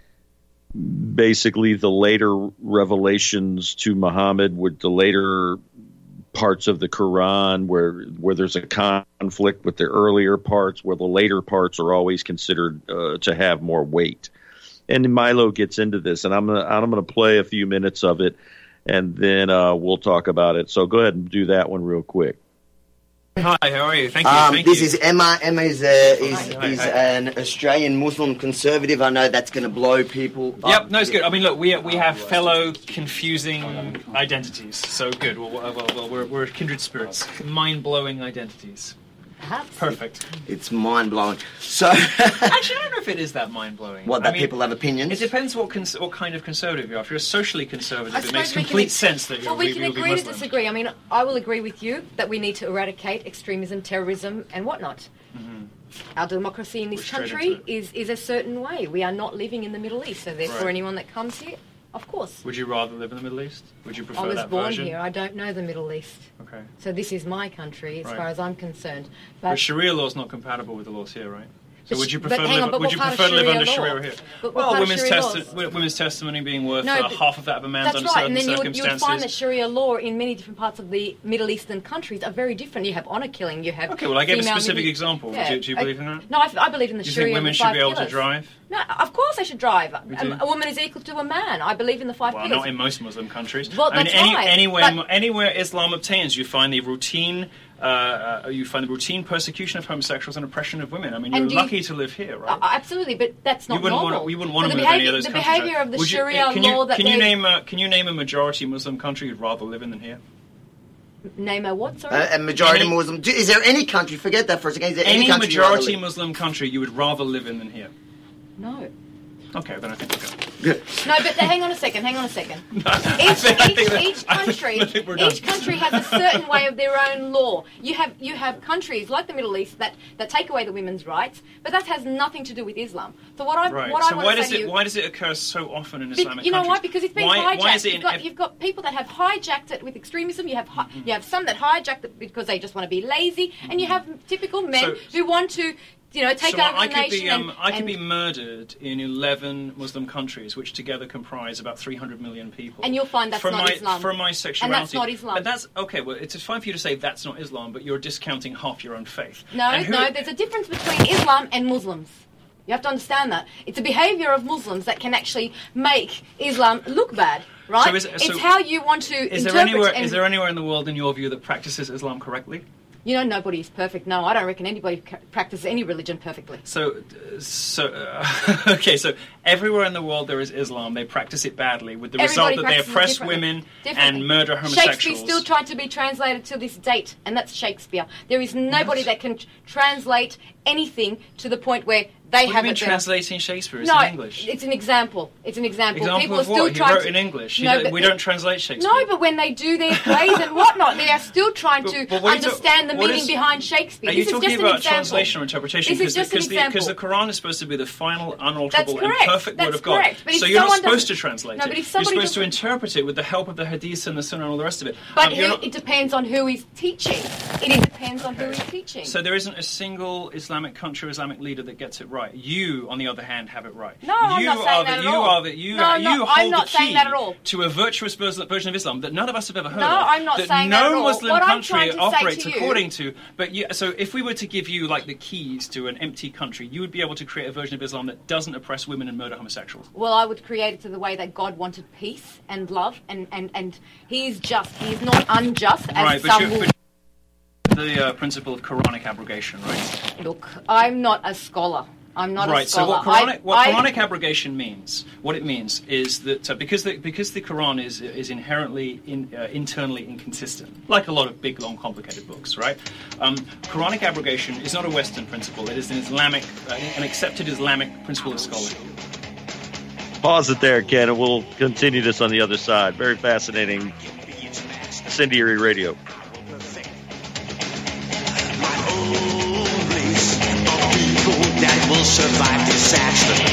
Speaker 6: basically the later revelations to Muhammad, with the later parts of the Quran where where there's a conflict with the earlier parts, where the later parts are always considered uh, to have more weight. And Milo gets into this, and I'm gonna I'm gonna play a few minutes of it, and then uh, we'll talk about it. So go ahead and do that one real quick.
Speaker 21: Hi, how are you? Thank you.
Speaker 22: Um,
Speaker 21: Thank
Speaker 22: this
Speaker 21: you.
Speaker 22: is Emma. Emma is, uh, is,
Speaker 21: Hi, hi,
Speaker 22: is
Speaker 21: hi.
Speaker 22: an Australian Muslim conservative. I know that's going to blow people up.
Speaker 21: Yep, no, it's good. I mean, look, we we have fellow confusing identities, so good. Well, well, well we're, we're kindred spirits, mind-blowing identities. Perfect.
Speaker 22: It's mind-blowing. So,
Speaker 21: Actually, I don't know if it is that mind-blowing.
Speaker 22: what, that
Speaker 21: I mean,
Speaker 22: people have opinions?
Speaker 21: It depends what cons- what kind of conservative you are. If you're socially conservative,
Speaker 23: I
Speaker 21: it makes
Speaker 23: suppose we can-
Speaker 21: complete sense that you're
Speaker 23: Well, we
Speaker 21: you'll
Speaker 23: can
Speaker 21: be
Speaker 23: agree to
Speaker 21: Muslim.
Speaker 23: disagree. I mean, I will agree with you that we need to eradicate extremism, terrorism, and whatnot.
Speaker 21: Mm-hmm.
Speaker 23: Our democracy in this
Speaker 21: We're straight
Speaker 23: country
Speaker 21: into
Speaker 23: is, is a certain way. We are not living in the Middle East, so therefore
Speaker 21: Right.
Speaker 23: anyone that comes here, of course.
Speaker 21: Would you rather live in the Middle East? Would you prefer
Speaker 23: I was
Speaker 21: that
Speaker 23: born
Speaker 21: version?
Speaker 23: here. I don't know the Middle East.
Speaker 21: Okay.
Speaker 23: So this is my country as
Speaker 21: Right.
Speaker 23: far as I'm concerned.
Speaker 21: But,
Speaker 23: But,
Speaker 21: Sharia law is not compatible with the laws here, right? So
Speaker 23: But
Speaker 21: would you
Speaker 23: sh-
Speaker 21: prefer
Speaker 23: but
Speaker 21: to
Speaker 23: hang
Speaker 21: live?
Speaker 23: on, but
Speaker 21: would
Speaker 23: what
Speaker 21: you
Speaker 23: part of
Speaker 21: prefer to live
Speaker 23: Sharia
Speaker 21: under
Speaker 23: law?
Speaker 21: Sharia here?
Speaker 23: But what
Speaker 21: well,
Speaker 23: part of
Speaker 21: women's,
Speaker 23: Sharia
Speaker 21: testi-
Speaker 23: laws?
Speaker 21: women's testimony being worth
Speaker 23: No,
Speaker 21: uh,
Speaker 23: but-
Speaker 21: half of that of a man's
Speaker 23: That's
Speaker 21: under
Speaker 23: right,
Speaker 21: certain
Speaker 23: and then you would, you would
Speaker 21: circumstances.
Speaker 23: find that Sharia law in many different parts of the Middle Eastern countries are very different. You have honour killing, you have...
Speaker 21: Okay, well, I gave a
Speaker 23: female
Speaker 21: specific
Speaker 23: mili-
Speaker 21: example.
Speaker 23: Yeah.
Speaker 21: Do, you- do you believe in that?
Speaker 23: No, I, I believe in the
Speaker 21: Do you
Speaker 23: Sharia
Speaker 21: think
Speaker 23: and
Speaker 21: women
Speaker 23: the
Speaker 21: should
Speaker 23: five
Speaker 21: be able
Speaker 23: pillars.
Speaker 21: to drive?
Speaker 23: No, of course they should drive.
Speaker 21: We
Speaker 23: Um,
Speaker 21: do.
Speaker 23: a woman is equal to a man. I believe in the five
Speaker 21: Well,
Speaker 23: pillars.
Speaker 21: not in most Muslim countries.
Speaker 23: Well,
Speaker 21: I mean,
Speaker 23: that's
Speaker 21: any,
Speaker 23: right,
Speaker 21: anywhere,
Speaker 23: but-
Speaker 21: anywhere Islam obtains, you find the routine, uh, uh, you find the routine persecution of homosexuals and oppression of women. I mean, you're
Speaker 23: And do you-
Speaker 21: lucky to live here, right?
Speaker 23: Uh, absolutely, but that's not
Speaker 21: you wouldn't
Speaker 23: normal.
Speaker 21: want to, you wouldn't want
Speaker 23: So
Speaker 21: to
Speaker 23: the
Speaker 21: move any
Speaker 23: behavior,
Speaker 21: of those
Speaker 23: the
Speaker 21: countries.
Speaker 23: behaviour of the
Speaker 21: Would you-
Speaker 23: Sharia
Speaker 21: can you,
Speaker 23: law that
Speaker 21: can you
Speaker 23: they
Speaker 21: name a, can you name a majority Muslim country you'd rather live in than here?
Speaker 23: name a what? Sorry.
Speaker 22: Uh, a majority
Speaker 21: Any-
Speaker 22: Muslim. Do- Is there any country? Forget that for a second. Is there any,
Speaker 21: Any
Speaker 22: country you'd rather
Speaker 21: majority
Speaker 22: live-
Speaker 21: Muslim country you would rather live in than here?
Speaker 23: No.
Speaker 21: Okay, then I think we're good.
Speaker 23: No, but hang on a second. Hang on a second.
Speaker 21: I
Speaker 23: Each,
Speaker 21: think- I think
Speaker 23: each,
Speaker 21: that-
Speaker 23: each
Speaker 21: I think-
Speaker 23: country,
Speaker 21: I think we're done.
Speaker 23: each country has a certain way of their own law. You have you have countries like the Middle East that, that take away the women's rights, but that has nothing to do with Islam. So what I
Speaker 21: Right.
Speaker 23: what I
Speaker 21: so
Speaker 23: want
Speaker 21: why
Speaker 23: to
Speaker 21: does
Speaker 23: say
Speaker 21: it
Speaker 23: to you,
Speaker 21: why does it occur so often in
Speaker 23: Be-
Speaker 21: Islamic
Speaker 23: you know
Speaker 21: countries?
Speaker 23: what? Because it's been
Speaker 21: why,
Speaker 23: hijacked.
Speaker 21: Why is it
Speaker 23: you've,
Speaker 21: in
Speaker 23: got,
Speaker 21: ev-
Speaker 23: you've got people that have hijacked it with extremism. You have hi- you have some that hijacked it because they just want to be lazy, and you have typical men
Speaker 21: So-
Speaker 23: who want to, you know, take
Speaker 21: so
Speaker 23: over
Speaker 21: I
Speaker 23: the
Speaker 21: could
Speaker 23: nation.
Speaker 21: be, um,
Speaker 23: and,
Speaker 21: I could
Speaker 23: and,
Speaker 21: be murdered in eleven Muslim countries, which together comprise about three hundred million people.
Speaker 23: And you'll find that's
Speaker 21: for
Speaker 23: not
Speaker 21: my,
Speaker 23: Islam.
Speaker 21: For my
Speaker 23: And
Speaker 21: sexuality.
Speaker 23: that's not Islam.
Speaker 21: But that's, okay, well, it's fine for you to say that's not Islam, but you're discounting half your own faith.
Speaker 23: No,
Speaker 21: And who-
Speaker 23: no, there's a difference between Islam and Muslims. You have to understand that. It's a behaviour of Muslims that can actually make Islam look bad, right?
Speaker 21: So is it- so
Speaker 23: it's how you want to
Speaker 21: Is
Speaker 23: interpret
Speaker 21: there, anywhere,
Speaker 23: and,
Speaker 21: is there anywhere in the world, in your view, that practices Islam correctly?
Speaker 23: You know, nobody is perfect. No, I don't reckon anybody ca- practices any religion perfectly.
Speaker 21: So, uh, so uh, okay. So everywhere in the world there is Islam. They practice it badly, with the
Speaker 23: Everybody
Speaker 21: result that they
Speaker 23: practices it
Speaker 21: oppress
Speaker 23: differently.
Speaker 21: women
Speaker 23: Differently.
Speaker 21: and murder homosexuals.
Speaker 23: Shakespeare still tried to be translated to this date, and that's Shakespeare. There is nobody that can t- translate anything to the point where they
Speaker 21: What do you
Speaker 23: have
Speaker 21: mean
Speaker 23: it better.
Speaker 21: translating Shakespeare? It's
Speaker 23: no,
Speaker 21: in English.
Speaker 23: it's an example. It's an example.
Speaker 21: Example
Speaker 23: People
Speaker 21: of
Speaker 23: are still
Speaker 21: what? He
Speaker 23: trying
Speaker 21: wrote
Speaker 23: to,
Speaker 21: in English. He
Speaker 23: No,
Speaker 21: don't-
Speaker 23: but
Speaker 21: we
Speaker 23: they-
Speaker 21: don't translate Shakespeare.
Speaker 23: No, but when they do their plays and whatnot, they are still trying to
Speaker 21: but what are you ta-
Speaker 23: understand the
Speaker 21: what
Speaker 23: meaning
Speaker 21: is-
Speaker 23: behind Shakespeare.
Speaker 21: Are you
Speaker 23: this
Speaker 21: talking
Speaker 23: is just
Speaker 21: about
Speaker 23: an example.
Speaker 21: translation or interpretation?
Speaker 23: This is just an
Speaker 21: because the,
Speaker 23: example.
Speaker 21: because the Quran is supposed to be the final,
Speaker 23: That's
Speaker 21: unalterable, and
Speaker 23: correct.
Speaker 21: perfect
Speaker 23: That's
Speaker 21: word of God.
Speaker 23: correct. But if
Speaker 21: So you're not
Speaker 23: someone
Speaker 21: supposed to
Speaker 23: doesn't-
Speaker 21: translate
Speaker 23: No,
Speaker 21: it.
Speaker 23: but if
Speaker 21: You're
Speaker 23: somebody
Speaker 21: supposed to
Speaker 23: doesn't-
Speaker 21: interpret it with the help of the Hadiths and the Sunnah and all the rest of it.
Speaker 23: But
Speaker 21: Um, you're
Speaker 23: who,
Speaker 21: not-
Speaker 23: it depends on who is teaching. It depends on who is teaching.
Speaker 21: So there isn't a single Islamic country or Islamic leader that gets it right. You, on the other hand, have it right.
Speaker 23: No,
Speaker 21: you
Speaker 23: I'm not saying
Speaker 21: are
Speaker 23: that
Speaker 21: the,
Speaker 23: at
Speaker 21: you
Speaker 23: all.
Speaker 21: Are the, you,
Speaker 23: No,
Speaker 21: are,
Speaker 23: no,
Speaker 21: you hold
Speaker 23: I'm not
Speaker 21: the key
Speaker 23: saying that at all.
Speaker 21: to a virtuous version of Islam that none of us have ever heard
Speaker 23: No,
Speaker 21: of.
Speaker 23: I'm not
Speaker 21: that
Speaker 23: saying
Speaker 21: no
Speaker 23: that at all.
Speaker 21: Muslim
Speaker 23: What I'm
Speaker 21: country
Speaker 23: trying to say
Speaker 21: operates
Speaker 23: to you-
Speaker 21: according to. But you, so if we were to give you like the keys to an empty country, you would be able to create a version of Islam that doesn't oppress women and murder homosexuals.
Speaker 23: Well, I would create it to the way that God wanted peace and love, and, and, and He's just. He's not unjust, as
Speaker 21: Right, but
Speaker 23: some
Speaker 21: you-
Speaker 23: will.
Speaker 21: but the uh, principle of Quranic abrogation, right?
Speaker 23: Look, I'm not a scholar. I'm not
Speaker 21: right.
Speaker 23: a scholar.
Speaker 21: So what Quranic,
Speaker 23: I,
Speaker 21: what
Speaker 23: I,
Speaker 21: Quranic abrogation means, what it means is that uh, because the because the Quran is is inherently in, uh, internally inconsistent, like a lot of big, long, complicated books, right? Um, Quranic abrogation is not a Western principle. It is an Islamic, uh, an accepted Islamic principle of scholarship.
Speaker 6: Pause it there, Ken, and we'll continue this on the other side. Very fascinating. Incendiary Radio.
Speaker 11: That will survive disaster.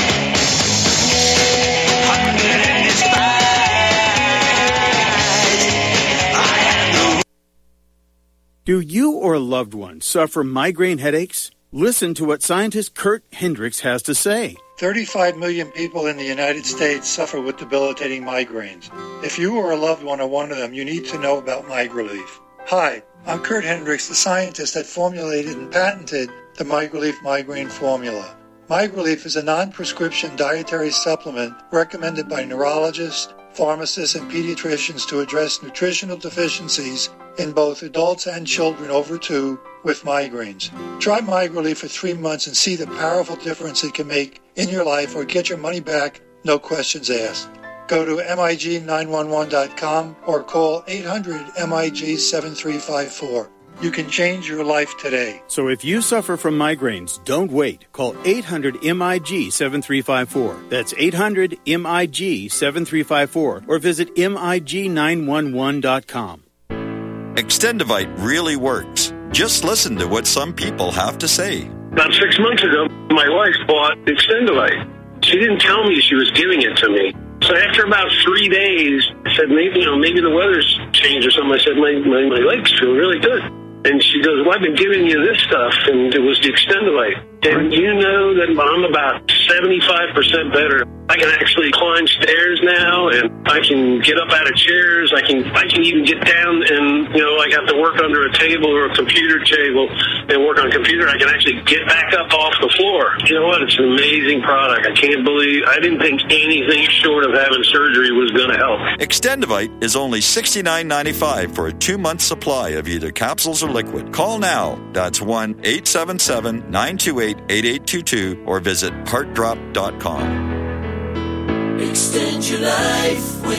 Speaker 1: Do you or a loved one suffer migraine headaches? Listen to what scientist Kurt Hendricks has to say.
Speaker 2: thirty-five million people in the United States suffer with debilitating migraines. If you or a loved one are one of them, you need to know about MigraLief. Hi, I'm Kurt Hendricks, the scientist that formulated and patented the MigraLief migraine formula. MigraLief is a non-prescription dietary supplement recommended by neurologists, pharmacists, and pediatricians to address nutritional deficiencies in both adults and children over two with migraines. Try MigraLief for three months and see the powerful difference it can make in your life, or get your money back, no questions asked. Go to M I G nine one one dot com or call eight hundred M I G seven three five four. You can change your life today.
Speaker 1: So if you suffer from migraines, don't wait. Call eight hundred M I G seven three five four. That's eight hundred M I G seven three five four, or visit M I G nine one one dot com.
Speaker 10: Extendivite really works. Just listen to what some people have to say.
Speaker 5: About six months ago, my wife bought Extendivite. She didn't tell me she was giving it to me. So after about three days, I said, maybe, you know, maybe the weather's changed or something. I said, my, my, my legs feel really good. And she goes, well, I've been giving you this stuff, and it was the Extendivite. And you know that I'm about seventy-five percent better. I can actually climb stairs now, and I can get up out of chairs. I can I can even get down and, you know, I have to work under a table or a computer table and work on a computer. I can actually get back up off the floor. You know what? It's an amazing product. I can't believe, I didn't think anything short of having surgery was going to help.
Speaker 10: Extendivite is only sixty-nine dollars and ninety-five cents for a two-month supply of either capsules or liquid. Call now. That's one eight seven seven, nine two eight, eight eight two two or visit heart drop dot com.
Speaker 11: Extend your life with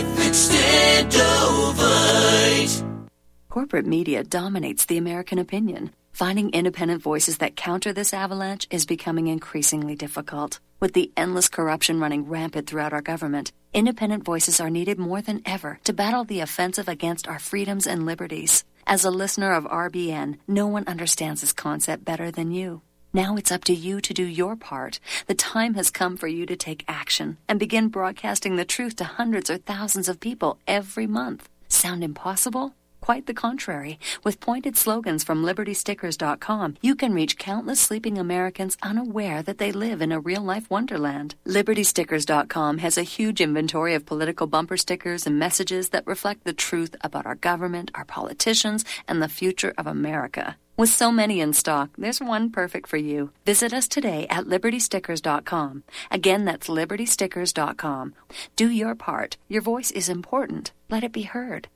Speaker 11: Extendovite.
Speaker 13: Corporate media dominates the American opinion. Finding independent voices that counter this avalanche is becoming increasingly difficult. With the endless corruption running rampant throughout our government, independent voices are needed more than ever to battle the offensive against our freedoms and liberties. As a listener of R B N, no one understands this concept better than you. Now it's up to you to do your part. The time has come for you to take action and begin broadcasting the truth to hundreds or thousands of people every month. Sound impossible? Quite the contrary. With pointed slogans from Liberty Stickers dot com, you can reach countless sleeping Americans unaware that they live in a real-life wonderland. Liberty Stickers dot com has a huge inventory of political bumper stickers and messages that reflect the truth about our government, our politicians, and the future of America. With so many in stock, there's one perfect for you. Visit us today at Liberty Stickers dot com. Again, that's Liberty Stickers dot com. Do your part. Your voice is important. Let it be heard.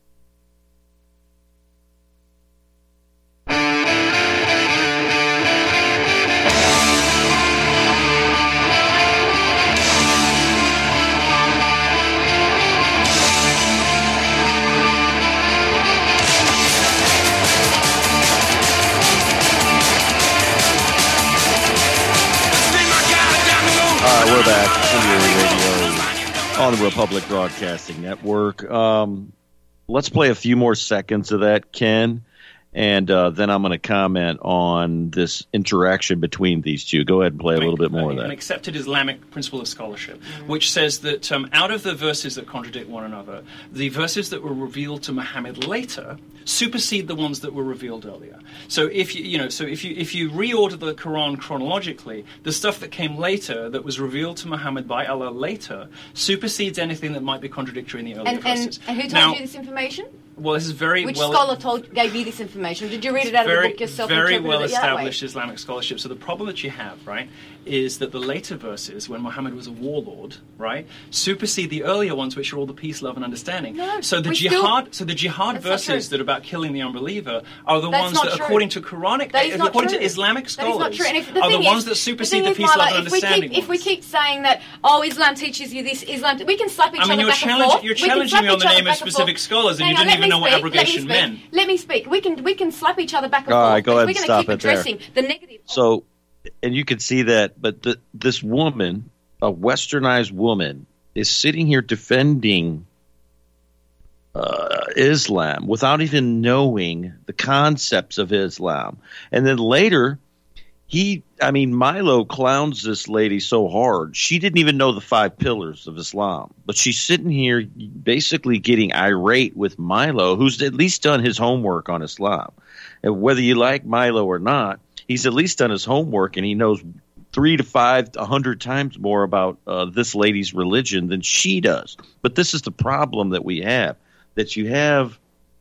Speaker 6: All right, we're back. Incendiary Radio on the Republic Broadcasting Network. Um, let's play a few more seconds of that, Ken. And uh, then I'm going to comment on this interaction between these two. Go ahead and play a little bit more of that.
Speaker 21: An accepted Islamic principle of scholarship, which says that um, out of the verses that contradict one another, the verses that were revealed to Muhammad later supersede the ones that were revealed earlier. So if you, you know, so if you if you reorder the Quran chronologically, the stuff that came later, that was revealed to Muhammad by Allah later, supersedes anything that might be contradictory in the earlier
Speaker 23: And,
Speaker 21: verses.
Speaker 23: and, and who told
Speaker 21: now,
Speaker 23: you this information?
Speaker 21: Well, this is very
Speaker 23: Which
Speaker 21: well.
Speaker 23: scholar told gave you this information? Did you read it out
Speaker 21: very,
Speaker 23: of the book yourself?
Speaker 21: Very
Speaker 23: and
Speaker 21: well
Speaker 23: interpreted it that way?
Speaker 21: established Islamic scholarship. So the problem that you have, right, is that the later verses, when Muhammad was a warlord, right, supersede the earlier ones, which are all the peace, love, and understanding.
Speaker 23: No,
Speaker 21: so the
Speaker 23: we
Speaker 21: jihad,
Speaker 23: still-
Speaker 21: so the jihad
Speaker 23: That's not
Speaker 21: verses
Speaker 23: true.
Speaker 21: that are about killing the unbeliever are the
Speaker 23: That's
Speaker 21: ones
Speaker 23: not
Speaker 21: that,
Speaker 23: true.
Speaker 21: according to Quranic,
Speaker 23: That is not
Speaker 21: according
Speaker 23: true.
Speaker 21: to Islamic
Speaker 23: That is
Speaker 21: scholars,
Speaker 23: not true. And if the
Speaker 21: are the
Speaker 23: thing
Speaker 21: ones
Speaker 23: is-
Speaker 21: that supersede
Speaker 23: the,
Speaker 21: the,
Speaker 23: thing is,
Speaker 21: peace, love,
Speaker 23: Marla,
Speaker 21: and
Speaker 23: if we
Speaker 21: understanding
Speaker 23: keep, if we
Speaker 21: ones.
Speaker 23: keep saying that, oh, Islam teaches you this, Islam, we can slap each
Speaker 21: I mean,
Speaker 23: other
Speaker 21: you're
Speaker 23: back and
Speaker 21: challenging-
Speaker 23: forth.
Speaker 21: you're
Speaker 23: We can
Speaker 21: challenging
Speaker 23: slap
Speaker 21: me on
Speaker 23: each
Speaker 21: the
Speaker 23: other
Speaker 21: name of
Speaker 23: back and
Speaker 21: specific
Speaker 23: forth.
Speaker 21: scholars, and
Speaker 23: Hang
Speaker 21: you
Speaker 23: on,
Speaker 21: didn't
Speaker 23: let
Speaker 21: even
Speaker 23: me
Speaker 21: know what
Speaker 23: speak,
Speaker 21: abrogation
Speaker 23: let me speak.
Speaker 21: meant.
Speaker 23: Let me speak. We can we can slap each other back and
Speaker 6: All
Speaker 23: forth.
Speaker 6: right, go ahead
Speaker 23: We're
Speaker 6: and
Speaker 23: going
Speaker 6: stop
Speaker 23: to keep
Speaker 6: it there.
Speaker 23: addressing the negative.
Speaker 6: So, and you can see that, but the, this woman, a westernized woman, is sitting here defending uh, Islam without even knowing the concepts of Islam. And then later, he, I mean, Milo clowns this lady so hard. She didn't even know the five pillars of Islam. But she's sitting here basically getting irate with Milo, who's at least done his homework on Islam. And whether you like Milo or not, he's at least done his homework, and he knows three to five, a hundred times more about uh, this lady's religion than she does. But this is the problem that we have, that you have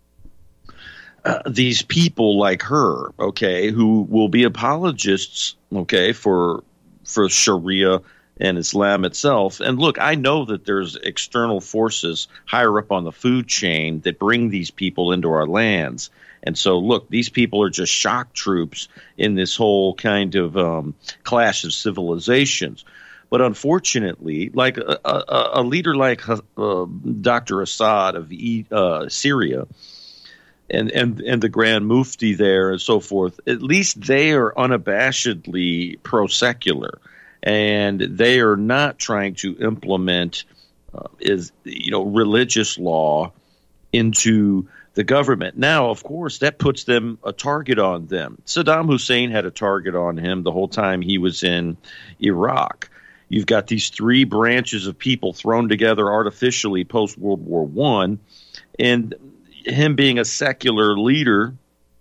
Speaker 6: uh, these people like her, okay, who will be apologists, okay, for for Sharia and Islam itself. And look, I know that there's external forces higher up on the food chain that bring these people into our lands. And so, look, these people are just shock troops in this whole kind of um, clash of civilizations. But unfortunately, like a, a, a leader like uh, Doctor Assad of uh, Syria and, and, and the Grand Mufti there and so forth, at least they are unabashedly pro-secular. And they are not trying to implement uh, is you know religious law into the government. Now, of course, that puts them a target on them. Saddam Hussein had a target on him the whole time he was in Iraq. You've got these three branches of people thrown together artificially post-World War One, and him being a secular leader.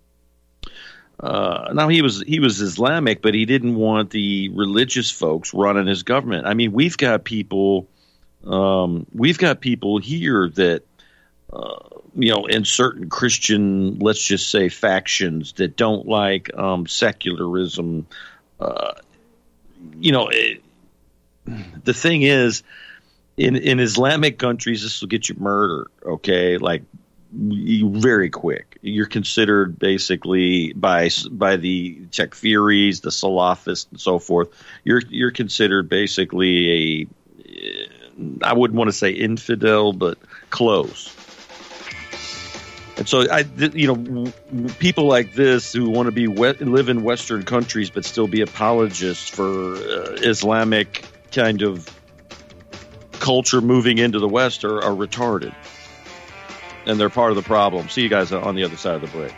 Speaker 6: Uh, now he was he was Islamic, but he didn't want the religious folks running his government. I mean, we've got people, um, we've got people here that, uh, you know, in certain Christian, let's just say, factions that don't like um, secularism. Uh, you know, it, the thing is, in in Islamic countries, this will get you murdered. Okay, like. You, very quick. You're considered basically by by the Takfiris, the Salafists, and so forth. You're you're considered basically a, I wouldn't want to say infidel, but close. And so I, you know, people like this who want to be live in Western countries but still be apologists for uh, Islamic kind of culture moving into the West are, are retarded. And they're part of the problem. See you guys on the other side of the break.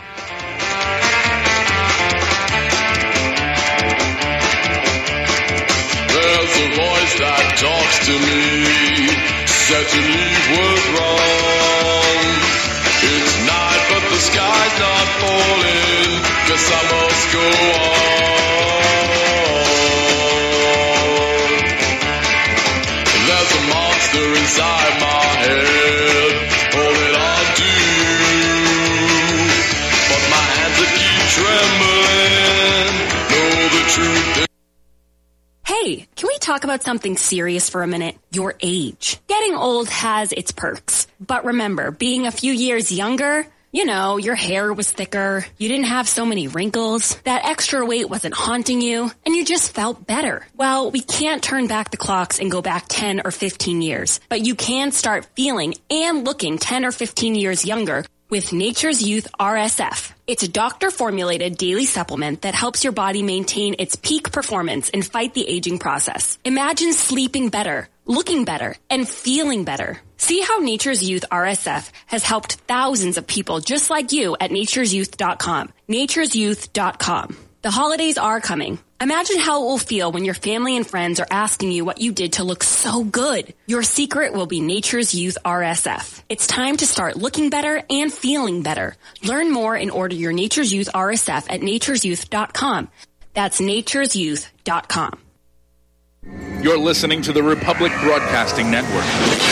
Speaker 3: There's a voice that talks to me, said to leave was wrong. It's night, but the sky's not falling. Guess I must go on. There's a monster inside my head. Holding on to you, but my hands that keep trembling know the truth.
Speaker 4: Hey, can we talk about something serious for a minute? Your age. Getting old has its perks. But remember, being a few years younger, you know, your hair was thicker, you didn't have so many wrinkles, that extra weight wasn't haunting you, and you just felt better. Well, we can't turn back the clocks and go back ten or fifteen years, but you can start feeling and looking ten or fifteen years younger with Nature's Youth R S F. It's a doctor-formulated daily supplement that helps your body maintain its peak performance and fight the aging process. Imagine sleeping better, looking better, and feeling better. See how Nature's Youth R S F has helped thousands of people just like you at natures youth dot com. natures youth dot com. The holidays are coming. Imagine how it will feel when your family and friends are asking you what you did to look so good. Your secret will be Nature's Youth R S F. It's time to start looking better and feeling better. Learn more and order your Nature's Youth R S F at natures youth dot com. That's natures youth dot com.
Speaker 7: You're listening to the Republic Broadcasting Network.